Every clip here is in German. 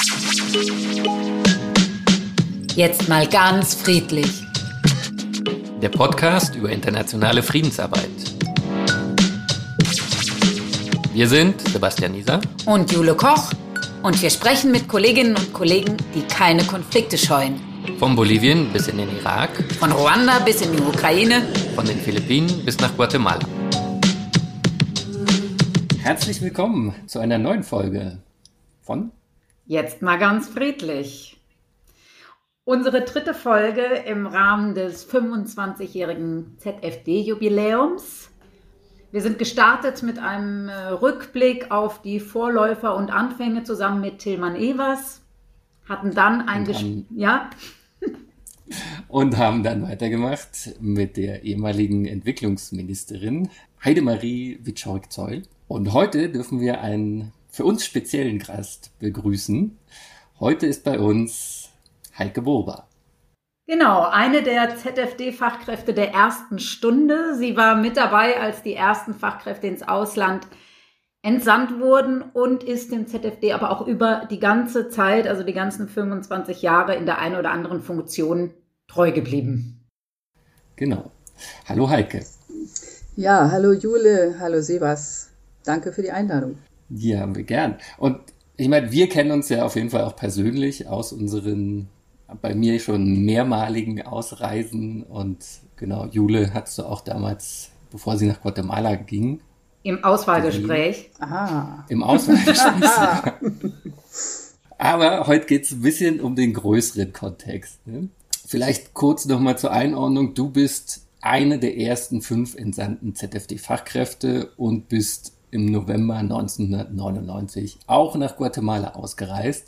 Jetzt mal ganz friedlich. Der Podcast über internationale Friedensarbeit. Wir sind Sebastian Nieser Und Jule Koch. Und wir sprechen mit Kolleginnen und Kollegen, die keine Konflikte scheuen. von Bolivien bis in den Irak, Von Ruanda bis in die Ukraine. von den Philippinen bis nach Guatemala. Herzlich willkommen zu einer neuen Folge von Jetzt mal ganz friedlich. Unsere dritte Folge im Rahmen des 25-jährigen ZFD-Jubiläums. Wir sind gestartet mit einem Rückblick auf die Vorläufer und Anfänge zusammen mit Tilman Evers, hatten dann und haben dann weitergemacht mit der ehemaligen Entwicklungsministerin Heidemarie Wieczorek-Zeul. Und heute dürfen wir einen für uns speziellen Gast begrüßen. Heute ist bei uns Heike Burba. Genau, eine der ZFD-Fachkräfte der ersten Stunde. Sie war mit dabei, als die ersten Fachkräfte ins Ausland entsandt wurden und ist dem ZFD aber auch über die ganze Zeit, also die ganzen 25 Jahre in der einen oder anderen Funktion treu geblieben. Genau. Hallo Heike. Ja, hallo Jule, hallo Sebas. Danke für die Einladung. Ja, haben wir gern. Und ich meine, wir kennen uns ja auf jeden Fall auch persönlich aus unseren, bei mir schon mehrmaligen Ausreisen. Und genau, Jule hattest du auch damals, bevor sie nach Guatemala ging. Im Auswahlgespräch. Aha. Im Auswahlgespräch. Aber heute geht es ein bisschen um den größeren Kontext. Ne? Vielleicht kurz nochmal zur Einordnung. Du bist eine der ersten 5 entsandten ZFD-Fachkräfte und bist im November 1999 auch nach Guatemala ausgereist.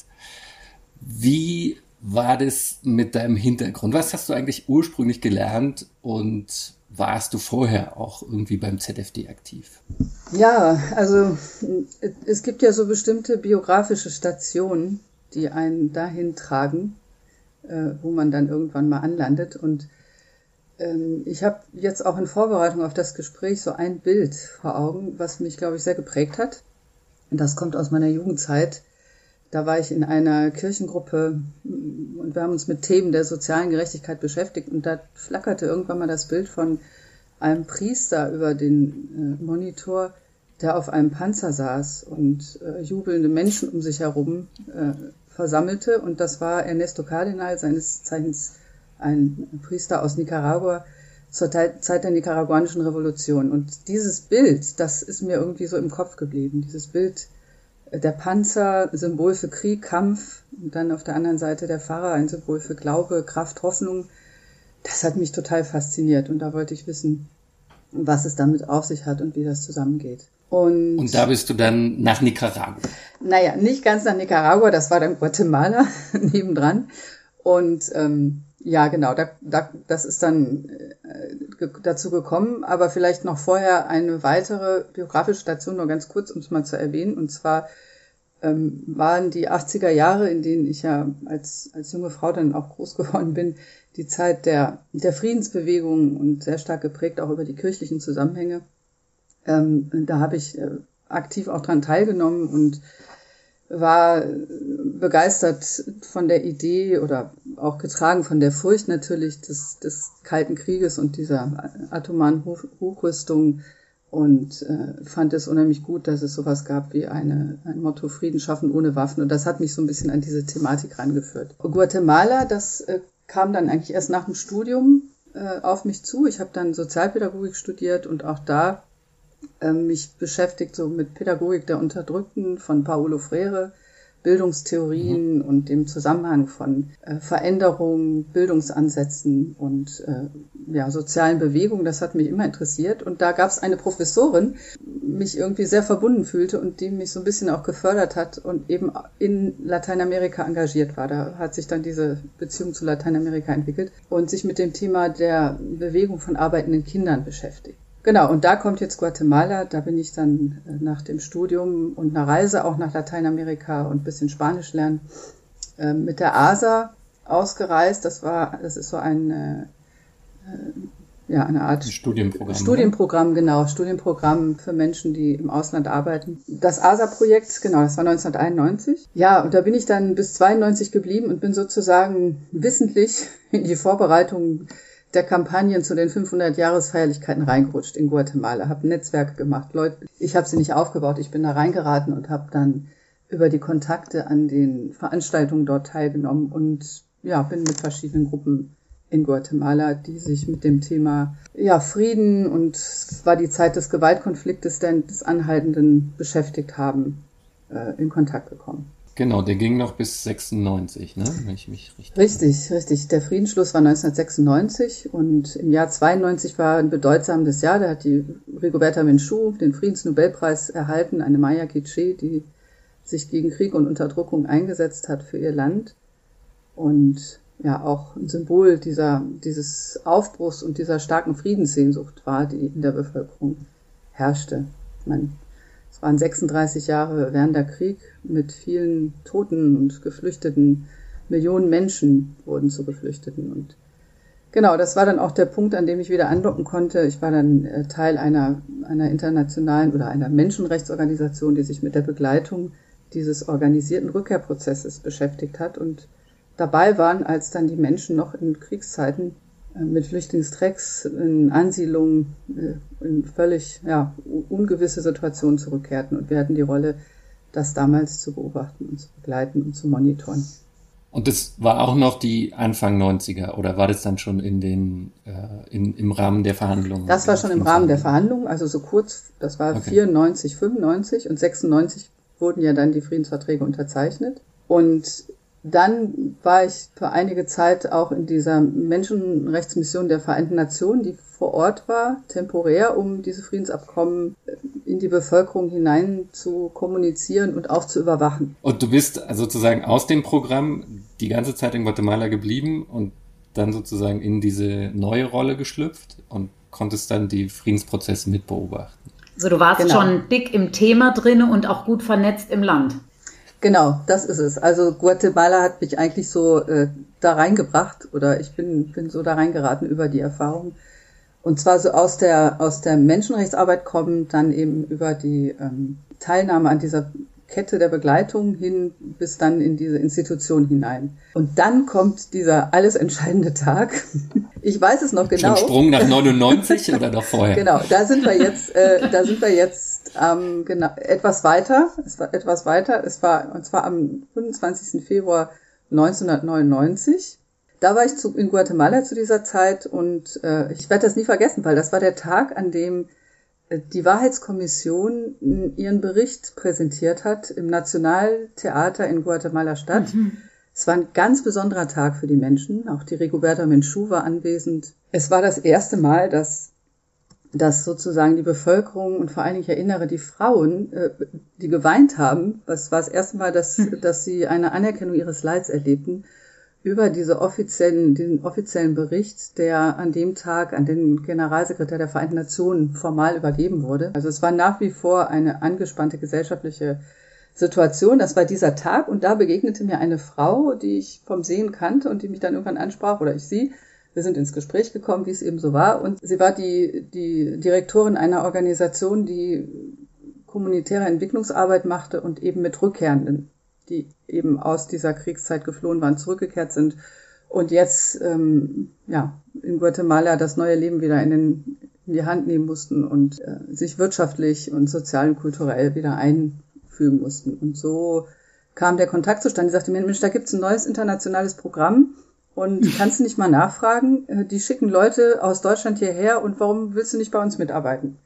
Wie war das mit deinem Hintergrund? Was hast du eigentlich ursprünglich gelernt und warst du vorher auch irgendwie beim ZFD aktiv? Ja, also es gibt ja so bestimmte biografische Stationen, die einen dahin tragen, wo man dann irgendwann mal anlandet. Und ich habe jetzt auch in Vorbereitung auf das Gespräch so ein Bild vor Augen, was mich, glaube ich, sehr geprägt hat. Und das kommt aus meiner Jugendzeit. Da war ich in einer Kirchengruppe und wir haben uns mit Themen der sozialen Gerechtigkeit beschäftigt. Und da flackerte irgendwann mal das Bild von einem Priester über den Monitor, der auf einem Panzer saß und jubelnde Menschen um sich herum versammelte. Und das war Ernesto Cardenal, seines Zeichens ein Priester aus Nicaragua zur Zeit der nicaraguanischen Revolution. Und dieses Bild, das ist mir irgendwie so im Kopf geblieben. Dieses Bild, der Panzer, Symbol für Krieg, Kampf, und dann auf der anderen Seite der Pfarrer, ein Symbol für Glaube, Kraft, Hoffnung. Das hat mich total fasziniert und da wollte ich wissen, was es damit auf sich hat und wie das zusammengeht. Und da bist du dann nach Nicaragua? Naja, nicht ganz nach Nicaragua, das war dann Guatemala nebendran. Und ja, genau, das ist dann dazu gekommen, aber vielleicht noch vorher eine weitere biografische Station, nur ganz kurz, um es mal zu erwähnen. Und zwar waren die 80er Jahre, in denen ich ja als junge Frau dann auch groß geworden bin, die Zeit der Friedensbewegung und sehr stark geprägt auch über die kirchlichen Zusammenhänge. Da habe ich aktiv auch dran teilgenommen und war begeistert von der Idee oder auch getragen von der Furcht natürlich des Kalten Krieges und dieser atomaren Hochrüstung und fand es unheimlich gut, dass es sowas gab wie ein Motto Frieden schaffen ohne Waffen, und das hat mich so ein bisschen an diese Thematik rangeführt. Guatemala, das kam dann eigentlich erst nach dem Studium auf mich zu. Ich habe dann Sozialpädagogik studiert und auch da mich beschäftigt so mit Pädagogik der Unterdrückten von Paulo Freire, Bildungstheorien und dem Zusammenhang von Veränderungen, Bildungsansätzen und sozialen Bewegungen. Das hat mich immer interessiert. Und da gab es eine Professorin, die mich irgendwie sehr verbunden fühlte und die mich so ein bisschen auch gefördert hat und eben in Lateinamerika engagiert war. Da hat sich dann diese Beziehung zu Lateinamerika entwickelt und sich mit dem Thema der Bewegung von arbeitenden Kindern beschäftigt. Genau, und da kommt jetzt Guatemala, da bin ich dann nach dem Studium und einer Reise auch nach Lateinamerika und ein bisschen Spanisch lernen, mit der ASA ausgereist. Das ist so ein eine Art Studienprogramm, genau, Studienprogramm für Menschen, die im Ausland arbeiten. Das ASA-Projekt, genau, das war 1991. Ja, und da bin ich dann bis 92 geblieben und bin sozusagen wissentlich in die Vorbereitung der Kampagnen zu den 500-Jahres-Feierlichkeiten reingerutscht in Guatemala, habe Netzwerke gemacht. Ich habe sie nicht aufgebaut, ich bin da reingeraten und habe dann über die Kontakte an den Veranstaltungen dort teilgenommen und bin mit verschiedenen Gruppen in Guatemala, die sich mit dem Thema Frieden und es war die Zeit des Gewaltkonfliktes, des Anhaltenden beschäftigt haben, in Kontakt gekommen. Genau, der ging noch bis 96, ne? Wenn ich mich richtig. Richtig. Der Friedensschluss war 1996 und im Jahr 92 war ein bedeutsames Jahr. Da hat die Rigoberta Menchú den Friedensnobelpreis erhalten, eine Maya Quiché, die sich gegen Krieg und Unterdrückung eingesetzt hat für ihr Land und auch ein Symbol dieses Aufbruchs und dieser starken Friedenssehnsucht war, die in der Bevölkerung herrschte. Es waren 36 Jahre währender Krieg mit vielen Toten und Geflüchteten. Millionen Menschen wurden zu Geflüchteten. Und genau, das war dann auch der Punkt, an dem ich wieder andocken konnte. Ich war dann Teil einer internationalen oder einer Menschenrechtsorganisation, die sich mit der Begleitung dieses organisierten Rückkehrprozesses beschäftigt hat und dabei waren, als dann die Menschen noch in Kriegszeiten mit Flüchtlingstrecks in Ansiedlungen in völlig ungewisse Situationen zurückkehrten. Und wir hatten die Rolle, das damals zu beobachten und zu begleiten und zu monitoren. Und das war auch noch die Anfang 90er oder war das dann schon im Rahmen der Verhandlungen? Das war schon im Rahmen der Verhandlungen, also so kurz, das war 94, 95 und 96 wurden ja dann die Friedensverträge unterzeichnet. Und dann war ich für einige Zeit auch in dieser Menschenrechtsmission der Vereinten Nationen, die vor Ort war, temporär, um diese Friedensabkommen in die Bevölkerung hinein zu kommunizieren und auch zu überwachen. Und du bist sozusagen aus dem Programm die ganze Zeit in Guatemala geblieben und dann sozusagen in diese neue Rolle geschlüpft und konntest dann die Friedensprozesse mitbeobachten. Also du warst schon dick im Thema drin und auch gut vernetzt im Land. Genau, das ist es. Also Guatemala hat mich eigentlich so da reingebracht oder ich bin so da reingeraten über die Erfahrung. Und zwar so aus der Menschenrechtsarbeit kommen, dann eben über die Teilnahme an dieser Kette der Begleitung hin bis dann in diese Institution hinein. Und dann kommt dieser alles entscheidende Tag. Ich weiß es noch genau. Schon Sprung nach 99 oder noch vorher? Genau, da sind wir jetzt genau, etwas weiter. Es war etwas weiter. Und zwar am 25. Februar 1999. Da war ich in Guatemala zu dieser Zeit und ich werde das nie vergessen, weil das war der Tag, an dem die Wahrheitskommission ihren Bericht präsentiert hat im Nationaltheater in Guatemala-Stadt. Es war ein ganz besonderer Tag für die Menschen. Auch die Rigoberta Menchú war anwesend. Es war das erste Mal, dass sozusagen die Bevölkerung und vor allen Dingen, ich erinnere die Frauen, die geweint haben. Das war das erste Mal, dass sie eine Anerkennung ihres Leids erlebten über diesen offiziellen Bericht, der an dem Tag an den Generalsekretär der Vereinten Nationen formal übergeben wurde. Also es war nach wie vor eine angespannte gesellschaftliche Situation. Das war dieser Tag und da begegnete mir eine Frau, die ich vom Sehen kannte und die mich dann irgendwann ansprach, oder ich sie. Wir sind ins Gespräch gekommen, wie es eben so war. Und sie war die Direktorin einer Organisation, die kommunitäre Entwicklungsarbeit machte und eben mit Rückkehrenden, die eben aus dieser Kriegszeit geflohen waren, zurückgekehrt sind und jetzt in Guatemala das neue Leben wieder in die Hand nehmen mussten und sich wirtschaftlich und sozial und kulturell wieder einfügen mussten. Und so kam der Kontakt zustande. Die sagte mir, Mensch, da gibt's ein neues internationales Programm und kannst du nicht mal nachfragen? Die schicken Leute aus Deutschland hierher und warum willst du nicht bei uns mitarbeiten?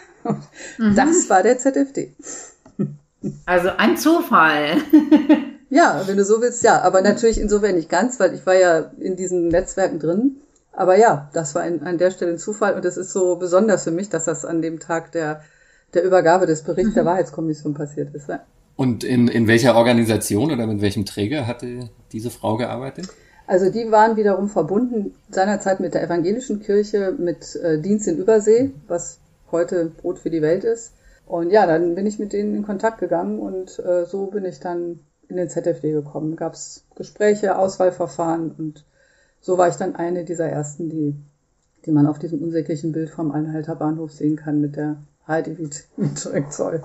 Das war der ZFD. Also ein Zufall. Ja, wenn du so willst, ja. Aber natürlich insofern nicht ganz, weil ich war ja in diesen Netzwerken drin. Aber ja, das war an der Stelle ein Zufall. Und es ist so besonders für mich, dass das an dem Tag der Übergabe des Berichts der Wahrheitskommission passiert ist. Ja. Und in welcher Organisation oder mit welchem Träger hatte diese Frau gearbeitet? Also die waren wiederum verbunden seinerzeit mit der evangelischen Kirche, mit Dienst in Übersee, was heute Brot für die Welt ist. Und ja, dann bin ich mit denen in Kontakt gegangen und so bin ich dann in den ZFD gekommen. Gab es Gespräche, Auswahlverfahren und so war ich dann eine dieser ersten, die die man auf diesem unsäglichen Bild vom Anhalter Bahnhof sehen kann mit der Heidi mit Zoll.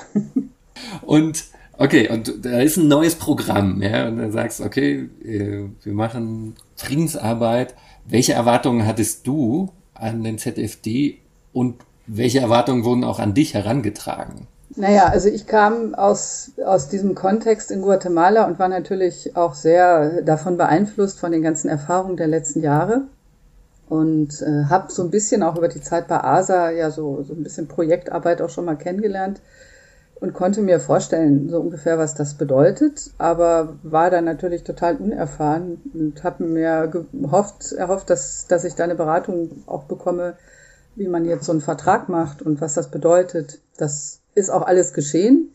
Und okay, und da ist ein neues Programm, ja, und dann sagst, okay, wir machen Friedensarbeit. Welche Erwartungen hattest du an den ZFD und welche Erwartungen wurden auch an dich herangetragen? Naja, also ich kam aus diesem Kontext in Guatemala und war natürlich auch sehr davon beeinflusst von den ganzen Erfahrungen der letzten Jahre und habe so ein bisschen auch über die Zeit bei ASA ja so ein bisschen Projektarbeit auch schon mal kennengelernt und konnte mir vorstellen, so ungefähr, was das bedeutet, aber war dann natürlich total unerfahren und habe mir erhofft, dass ich da eine Beratung auch bekomme, wie man jetzt so einen Vertrag macht und was das bedeutet. Das ist auch alles geschehen.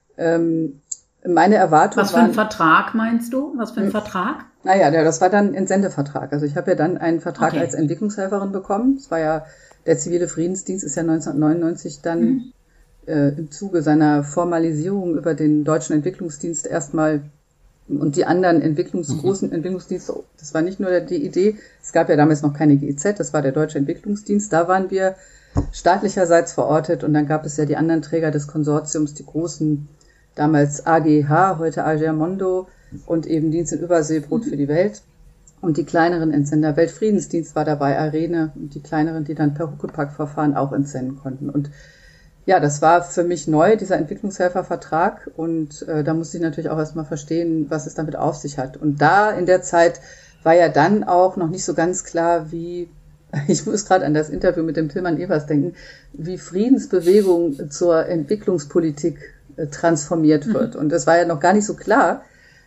Meine Erwartung Was für ein Vertrag meinst du? Was für ein Vertrag? Naja, das war dann ein Entsendevertrag. Also ich habe ja dann einen Vertrag als Entwicklungshelferin bekommen. Das war ja, der zivile Friedensdienst ist ja 1999 dann im Zuge seiner Formalisierung über den Deutschen Entwicklungsdienst erstmal und die anderen großen Entwicklungsdienste, das war nicht nur die Idee, es gab ja damals noch keine GEZ, das war der Deutsche Entwicklungsdienst, da waren wir staatlicherseits verortet und dann gab es ja die anderen Träger des Konsortiums, die großen, damals AGH, heute Agermondo und eben Dienst in Übersee, Brot für die Welt und die kleineren Entsender, Weltfriedensdienst war dabei, Arene und die kleineren, die dann per Huckepack-Verfahren auch entsenden konnten und ja, das war für mich neu, dieser Entwicklungshelfervertrag und da musste ich natürlich auch erstmal verstehen, was es damit auf sich hat. Und da in der Zeit war ja dann auch noch nicht so ganz klar, ich muss gerade an das Interview mit dem Tilman Evers denken, wie Friedensbewegung zur Entwicklungspolitik transformiert wird. Und das war ja noch gar nicht so klar,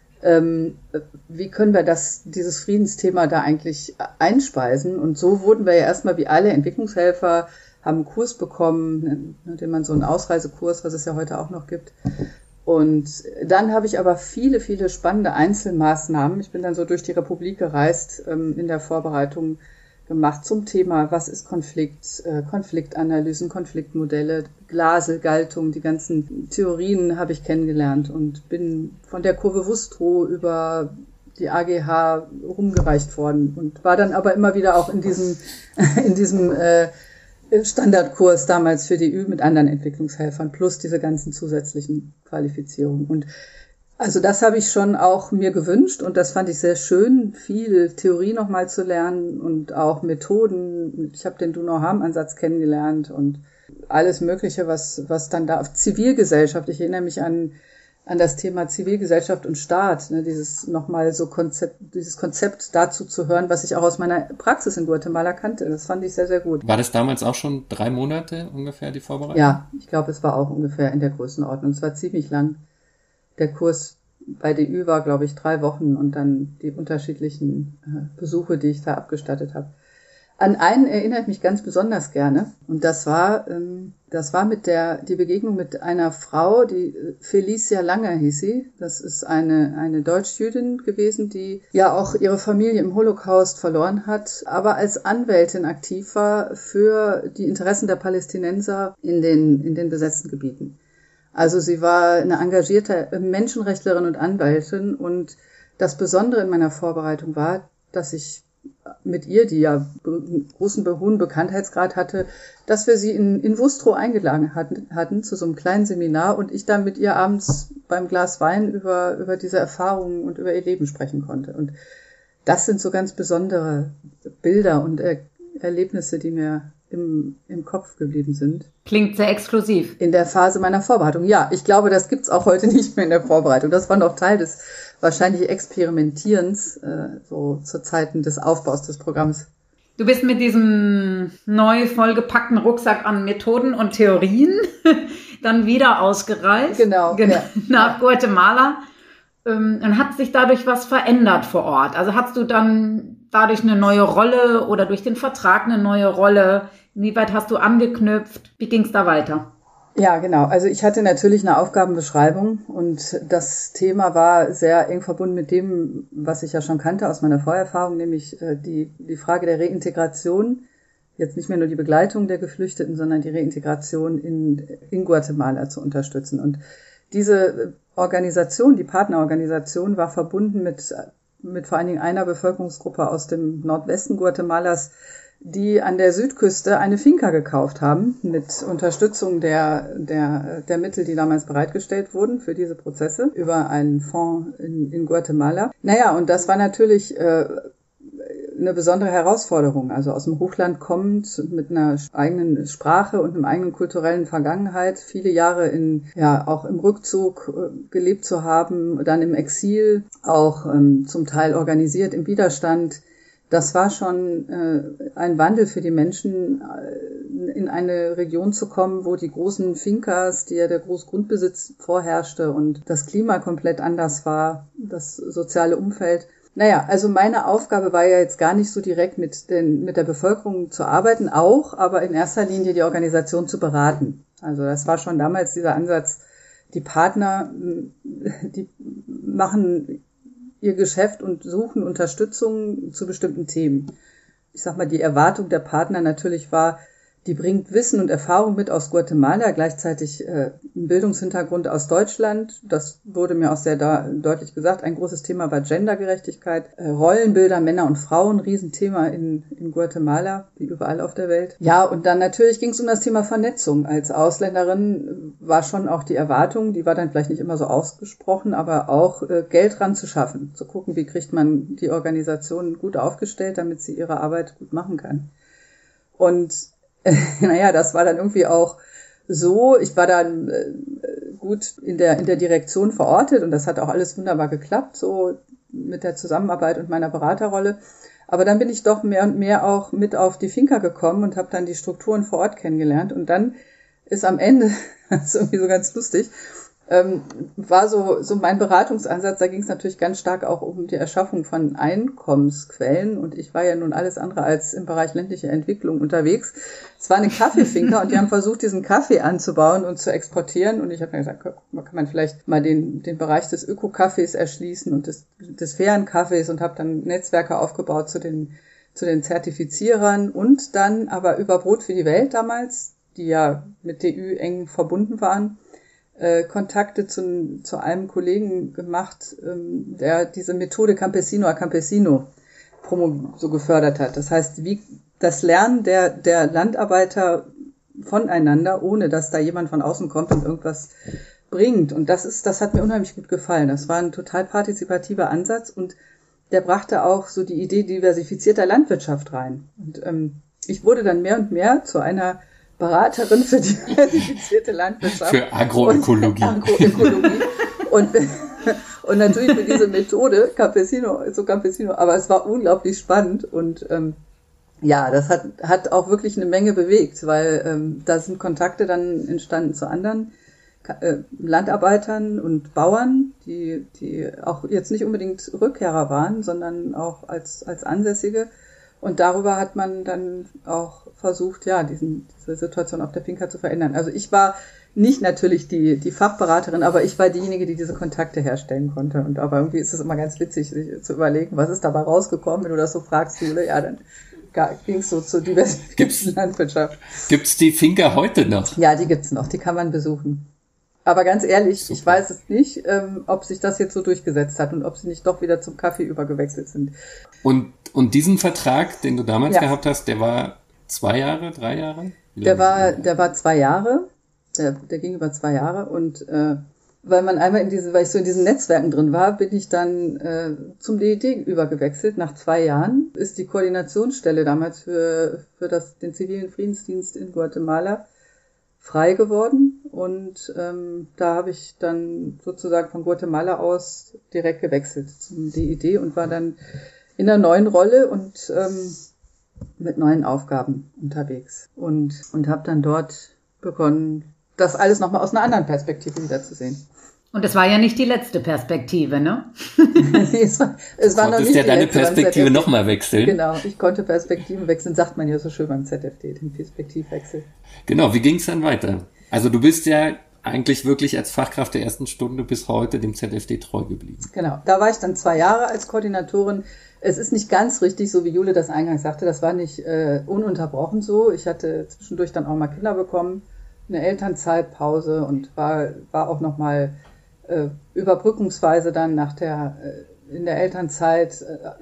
wie können wir dieses Friedensthema da eigentlich einspeisen. Und so wurden wir ja erstmal wie alle Entwicklungshelfer haben einen Kurs bekommen, den man so einen Ausreisekurs, was es ja heute auch noch gibt. Und dann habe ich aber viele, viele spannende Einzelmaßnahmen. Ich bin dann so durch die Republik gereist, in der Vorbereitung gemacht zum Thema, was ist Konflikt, Konfliktanalysen, Konfliktmodelle, Glaselgaltung, die ganzen Theorien habe ich kennengelernt und bin von der Kurve Wustrow über die AGH rumgereicht worden und war dann aber immer wieder auch in diesem Standardkurs damals für die Ü mit anderen Entwicklungshelfern plus diese ganzen zusätzlichen Qualifizierungen. Und also das habe ich schon auch mir gewünscht und das fand ich sehr schön, viel Theorie nochmal zu lernen und auch Methoden. Ich habe den Duno-Harm-Ansatz kennengelernt und alles Mögliche, was dann da auf Zivilgesellschaft, ich erinnere mich an das Thema Zivilgesellschaft und Staat, ne, dieses Konzept dazu zu hören, was ich auch aus meiner Praxis in Guatemala kannte. Das fand ich sehr, sehr gut. War das damals auch schon 3 Monate ungefähr, die Vorbereitung? Ja, ich glaube, es war auch ungefähr in der Größenordnung. Es war ziemlich lang. Der Kurs bei DÜ war, glaube ich, 3 Wochen und dann die unterschiedlichen Besuche, die ich da abgestattet habe. An einen erinnere ich mich ganz besonders gerne und das war die Begegnung mit einer Frau, die Felicia Langer hieß sie. Das ist eine Deutschjüdin gewesen, die ja auch ihre Familie im Holocaust verloren hat, aber als Anwältin aktiv war für die Interessen der Palästinenser in den besetzten Gebieten. Also sie war eine engagierte Menschenrechtlerin und Anwältin und das Besondere in meiner Vorbereitung war, dass ich mit ihr, die ja hohen Bekanntheitsgrad hatte, dass wir sie in Wustrow eingeladen hatten zu so einem kleinen Seminar und ich dann mit ihr abends beim Glas Wein über diese Erfahrungen und über ihr Leben sprechen konnte. Und das sind so ganz besondere Bilder und Erlebnisse, die mir im Kopf geblieben sind. Klingt sehr exklusiv. In der Phase meiner Vorbereitung. Ja, ich glaube, das gibt's auch heute nicht mehr in der Vorbereitung. Das war noch Teil des wahrscheinlich Experimentierens, so zu Zeiten des Aufbaus des Programms. Du bist mit diesem neu vollgepackten Rucksack an Methoden und Theorien dann wieder ausgereist. Genau. Nach Guatemala. Und hat sich dadurch was verändert vor Ort? Also hast du dann dadurch eine neue Rolle oder durch den Vertrag eine neue Rolle? Inwieweit hast du angeknüpft? Wie ging es da weiter? Ja, genau. Also ich hatte natürlich eine Aufgabenbeschreibung und das Thema war sehr eng verbunden mit dem, was ich ja schon kannte aus meiner Vorerfahrung, nämlich die Frage der Reintegration. Jetzt nicht mehr nur die Begleitung der Geflüchteten, sondern die Reintegration in Guatemala zu unterstützen. Und diese Organisation, die Partnerorganisation, war verbunden mit vor allen Dingen einer Bevölkerungsgruppe aus dem Nordwesten Guatemalas, die an der Südküste eine Finca gekauft haben, mit Unterstützung der Mittel, die damals bereitgestellt wurden für diese Prozesse, über einen Fonds in Guatemala. Naja, und das war natürlich eine besondere Herausforderung, also aus dem Hochland kommend, mit einer eigenen Sprache und einem eigenen kulturellen Vergangenheit, viele Jahre auch im Rückzug gelebt zu haben, dann im Exil, auch zum Teil organisiert im Widerstand. Das war schon ein Wandel für die Menschen, in eine Region zu kommen, wo die großen Fincas, der Großgrundbesitz vorherrschte und das Klima komplett anders war, das soziale Umfeld. Naja, also meine Aufgabe war ja jetzt gar nicht so direkt mit der Bevölkerung zu arbeiten, aber in erster Linie die Organisation zu beraten. Also das war schon damals dieser Ansatz, die Partner, die machen ihr Geschäft und suchen Unterstützung zu bestimmten Themen. Ich sag mal, die Erwartung der Partner natürlich war, die bringt Wissen und Erfahrung mit aus Guatemala, gleichzeitig einen Bildungshintergrund aus Deutschland. Das wurde mir auch sehr deutlich gesagt. Ein großes Thema war Gendergerechtigkeit, Rollenbilder, Männer und Frauen, Riesenthema in Guatemala, wie überall auf der Welt. Ja, und dann natürlich ging es um das Thema Vernetzung. Als Ausländerin war schon auch die Erwartung, die war dann vielleicht nicht immer so ausgesprochen, aber auch Geld ranzuschaffen, zu gucken, wie kriegt man die Organisation gut aufgestellt, damit sie ihre Arbeit gut machen kann. Und naja, das war dann irgendwie auch so. Ich war dann gut in der Direktion verortet und das hat auch alles wunderbar geklappt, so mit der Zusammenarbeit und meiner Beraterrolle. Aber dann bin ich doch mehr und mehr auch mit auf die Finca gekommen und habe dann die Strukturen vor Ort kennengelernt. Und dann ist am Ende, das ist irgendwie so ganz lustig, war so mein Beratungsansatz, da ging es natürlich ganz stark auch um die Erschaffung von Einkommensquellen und ich war ja nun alles andere als im Bereich ländliche Entwicklung unterwegs. Es war eine Kaffeefinca und die haben versucht, diesen Kaffee anzubauen und zu exportieren und ich habe mir gesagt, kann man vielleicht mal den Bereich des Öko-Kaffees erschließen und des fairen Kaffees und habe dann Netzwerke aufgebaut zu den Zertifizierern und dann aber über Brot für die Welt damals, die ja mit DÜ eng verbunden waren, Kontakte zu einem Kollegen gemacht, der diese Methode Campesino a Campesino so gefördert hat. Das heißt, wie das Lernen der Landarbeiter voneinander, ohne dass da jemand von außen kommt und irgendwas bringt. Und das hat mir unheimlich gut gefallen. Das war ein total partizipativer Ansatz und der brachte auch so die Idee diversifizierter Landwirtschaft rein. Und ich wurde dann mehr und mehr zu einer Beraterin für diversifizierte Landwirtschaft. Für Agroökologie. Und natürlich für diese Methode Campesino, aber es war unglaublich spannend und das hat auch wirklich eine Menge bewegt, weil da sind Kontakte dann entstanden zu anderen Landarbeitern und Bauern, die auch jetzt nicht unbedingt Rückkehrer waren, sondern auch als Ansässige. Und darüber hat man dann auch versucht, diese Situation auf der Finca zu verändern. Also ich war nicht natürlich die Fachberaterin, aber ich war diejenige, die diese Kontakte herstellen konnte. Und aber irgendwie ist es immer ganz witzig, sich zu überlegen, was ist dabei rausgekommen, wenn du das so fragst, Jule. Ja, dann ging es so zur diversifizierten Landwirtschaft. Gibt's die Finca heute noch? Ja, die gibt's noch, die kann man besuchen. Aber ganz ehrlich, super. Ich weiß es nicht, ob sich das jetzt so durchgesetzt hat und ob sie nicht doch wieder zum Kaffee übergewechselt sind. Und diesen Vertrag, den du damals gehabt hast, der war 2 Jahre, 3 Jahre? Der war 2 Jahre. Der ging über 2 Jahre und weil ich so in diesen Netzwerken drin war, bin ich dann zum DED übergewechselt. Nach 2 Jahren ist die Koordinationsstelle damals für den zivilen Friedensdienst in Guatemala frei geworden und da habe ich dann sozusagen von Guatemala aus direkt gewechselt zum DED und war dann in einer neuen Rolle und mit neuen Aufgaben unterwegs und habe dann dort begonnen, das alles nochmal aus einer anderen Perspektive wiederzusehen. Und es war ja nicht die letzte Perspektive, ne? es war noch nicht ja deine Perspektive nochmal wechseln. Genau, ich konnte Perspektiven wechseln, sagt man ja so schön beim ZFD, den Perspektivwechsel. Genau, wie ging es dann weiter? Also du bist ja eigentlich wirklich als Fachkraft der ersten Stunde bis heute dem ZFD treu geblieben. Genau, da war ich dann 2 Jahre als Koordinatorin. Es ist nicht ganz richtig, so wie Jule das eingangs sagte, das war nicht ununterbrochen so. Ich hatte zwischendurch dann auch mal Kinder bekommen, eine Elternzeitpause und war auch nochmal überbrückungsweise dann in der Elternzeit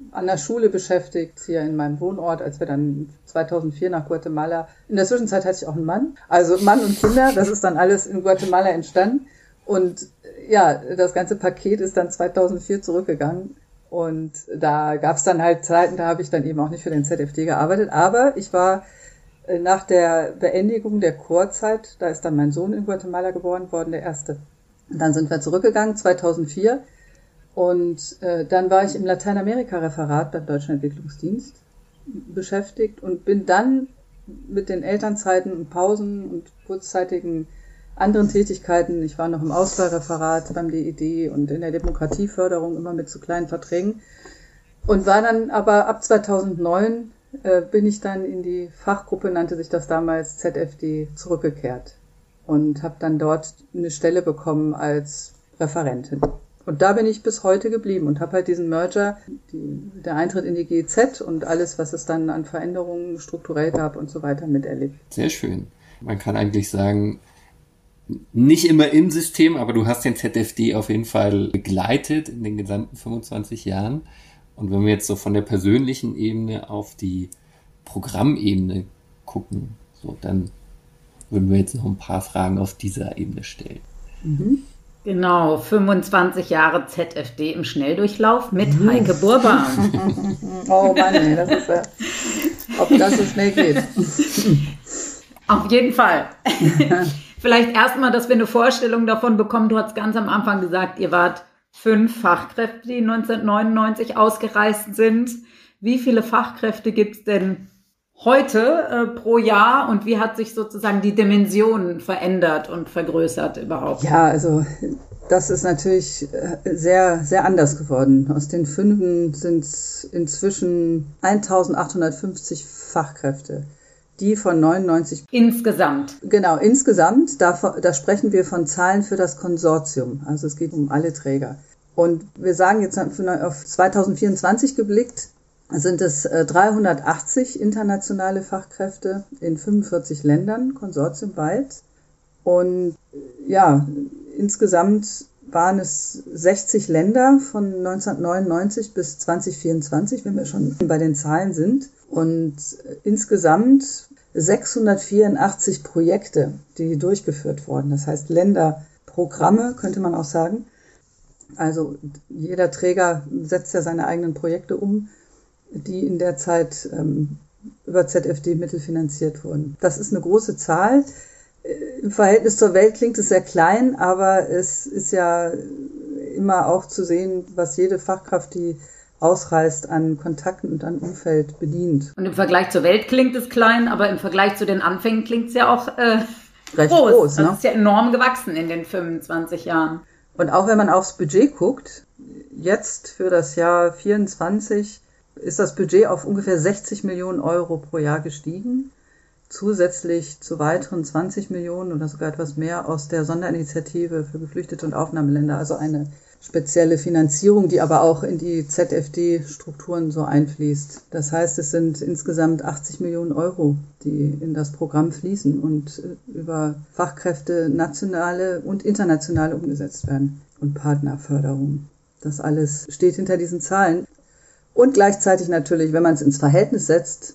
an der Schule beschäftigt, hier in meinem Wohnort, als wir dann 2004 nach Guatemala, in der Zwischenzeit hatte ich auch einen Mann, also Mann und Kinder, das ist dann alles in Guatemala entstanden. Und ja, das ganze Paket ist dann 2004 zurückgegangen. Und da gab es dann halt Zeiten, da habe ich dann eben auch nicht für den ZFD gearbeitet. Aber ich war nach der Beendigung der Chorzeit, da ist dann mein Sohn in Guatemala geboren worden, der erste. Und dann sind wir zurückgegangen, 2004. Und dann war ich im Lateinamerika-Referat beim Deutschen Entwicklungsdienst beschäftigt und bin dann mit den Elternzeiten und Pausen und kurzzeitigen anderen Tätigkeiten, ich war noch im Auswahlreferat beim DED und in der Demokratieförderung immer mit so kleinen Verträgen und war dann aber ab 2009 bin ich dann in die Fachgruppe, nannte sich das damals ZFD, zurückgekehrt und habe dann dort eine Stelle bekommen als Referentin. Und da bin ich bis heute geblieben und habe halt diesen Merger, der Eintritt in die GEZ und alles, was es dann an Veränderungen strukturell gab und so weiter miterlebt. Sehr schön. Man kann eigentlich sagen, nicht immer im System, aber du hast den ZFD auf jeden Fall begleitet in den gesamten 25 Jahren. Und wenn wir jetzt so von der persönlichen Ebene auf die Programmebene gucken, so, dann würden wir jetzt noch ein paar Fragen auf dieser Ebene stellen. Mhm. Genau, 25 Jahre ZFD im Schnelldurchlauf mit Heike Burban. Oh Mann, ey, das ist ob das so schnell geht. Auf jeden Fall. Vielleicht erstmal, dass wir eine Vorstellung davon bekommen. Du hast ganz am Anfang gesagt, ihr wart 5 Fachkräfte, die 1999 ausgereist sind. Wie viele Fachkräfte gibt es denn heute pro Jahr und wie hat sich sozusagen die Dimension verändert und vergrößert überhaupt? Ja, also das ist natürlich sehr, sehr anders geworden. Aus den 5 sind es inzwischen 1850 Fachkräfte, die von 99... Insgesamt? Genau, insgesamt. Da sprechen wir von Zahlen für das Konsortium. Also es geht um alle Träger. Und wir sagen jetzt auf 2024 geblickt, sind es 380 internationale Fachkräfte in 45 Ländern, konsortiumweit. Und ja, insgesamt waren es 60 Länder von 1999 bis 2024, wenn wir schon bei den Zahlen sind. Und insgesamt 684 Projekte, die durchgeführt wurden. Das heißt Länderprogramme, könnte man auch sagen. Also jeder Träger setzt ja seine eigenen Projekte um, die in der Zeit über ZFD-Mittel finanziert wurden. Das ist eine große Zahl. Im Verhältnis zur Welt klingt es sehr klein, aber es ist ja immer auch zu sehen, was jede Fachkraft, die ausreist, an Kontakten und an Umfeld bedient. Und im Vergleich zur Welt klingt es klein, aber im Vergleich zu den Anfängen klingt es ja auch recht groß. Ne? Das ist ja enorm gewachsen in den 25 Jahren. Und auch wenn man aufs Budget guckt, jetzt für das Jahr 24 ist das Budget auf ungefähr 60 Millionen Euro pro Jahr gestiegen. Zusätzlich zu weiteren 20 Millionen oder sogar etwas mehr aus der Sonderinitiative für Geflüchtete und Aufnahmeländer. Also eine spezielle Finanzierung, die aber auch in die ZFD-Strukturen so einfließt. Das heißt, es sind insgesamt 80 Millionen Euro, die in das Programm fließen und über Fachkräfte nationale und internationale umgesetzt werden und Partnerförderung. Das alles steht hinter diesen Zahlen. Und gleichzeitig natürlich, wenn man es ins Verhältnis setzt,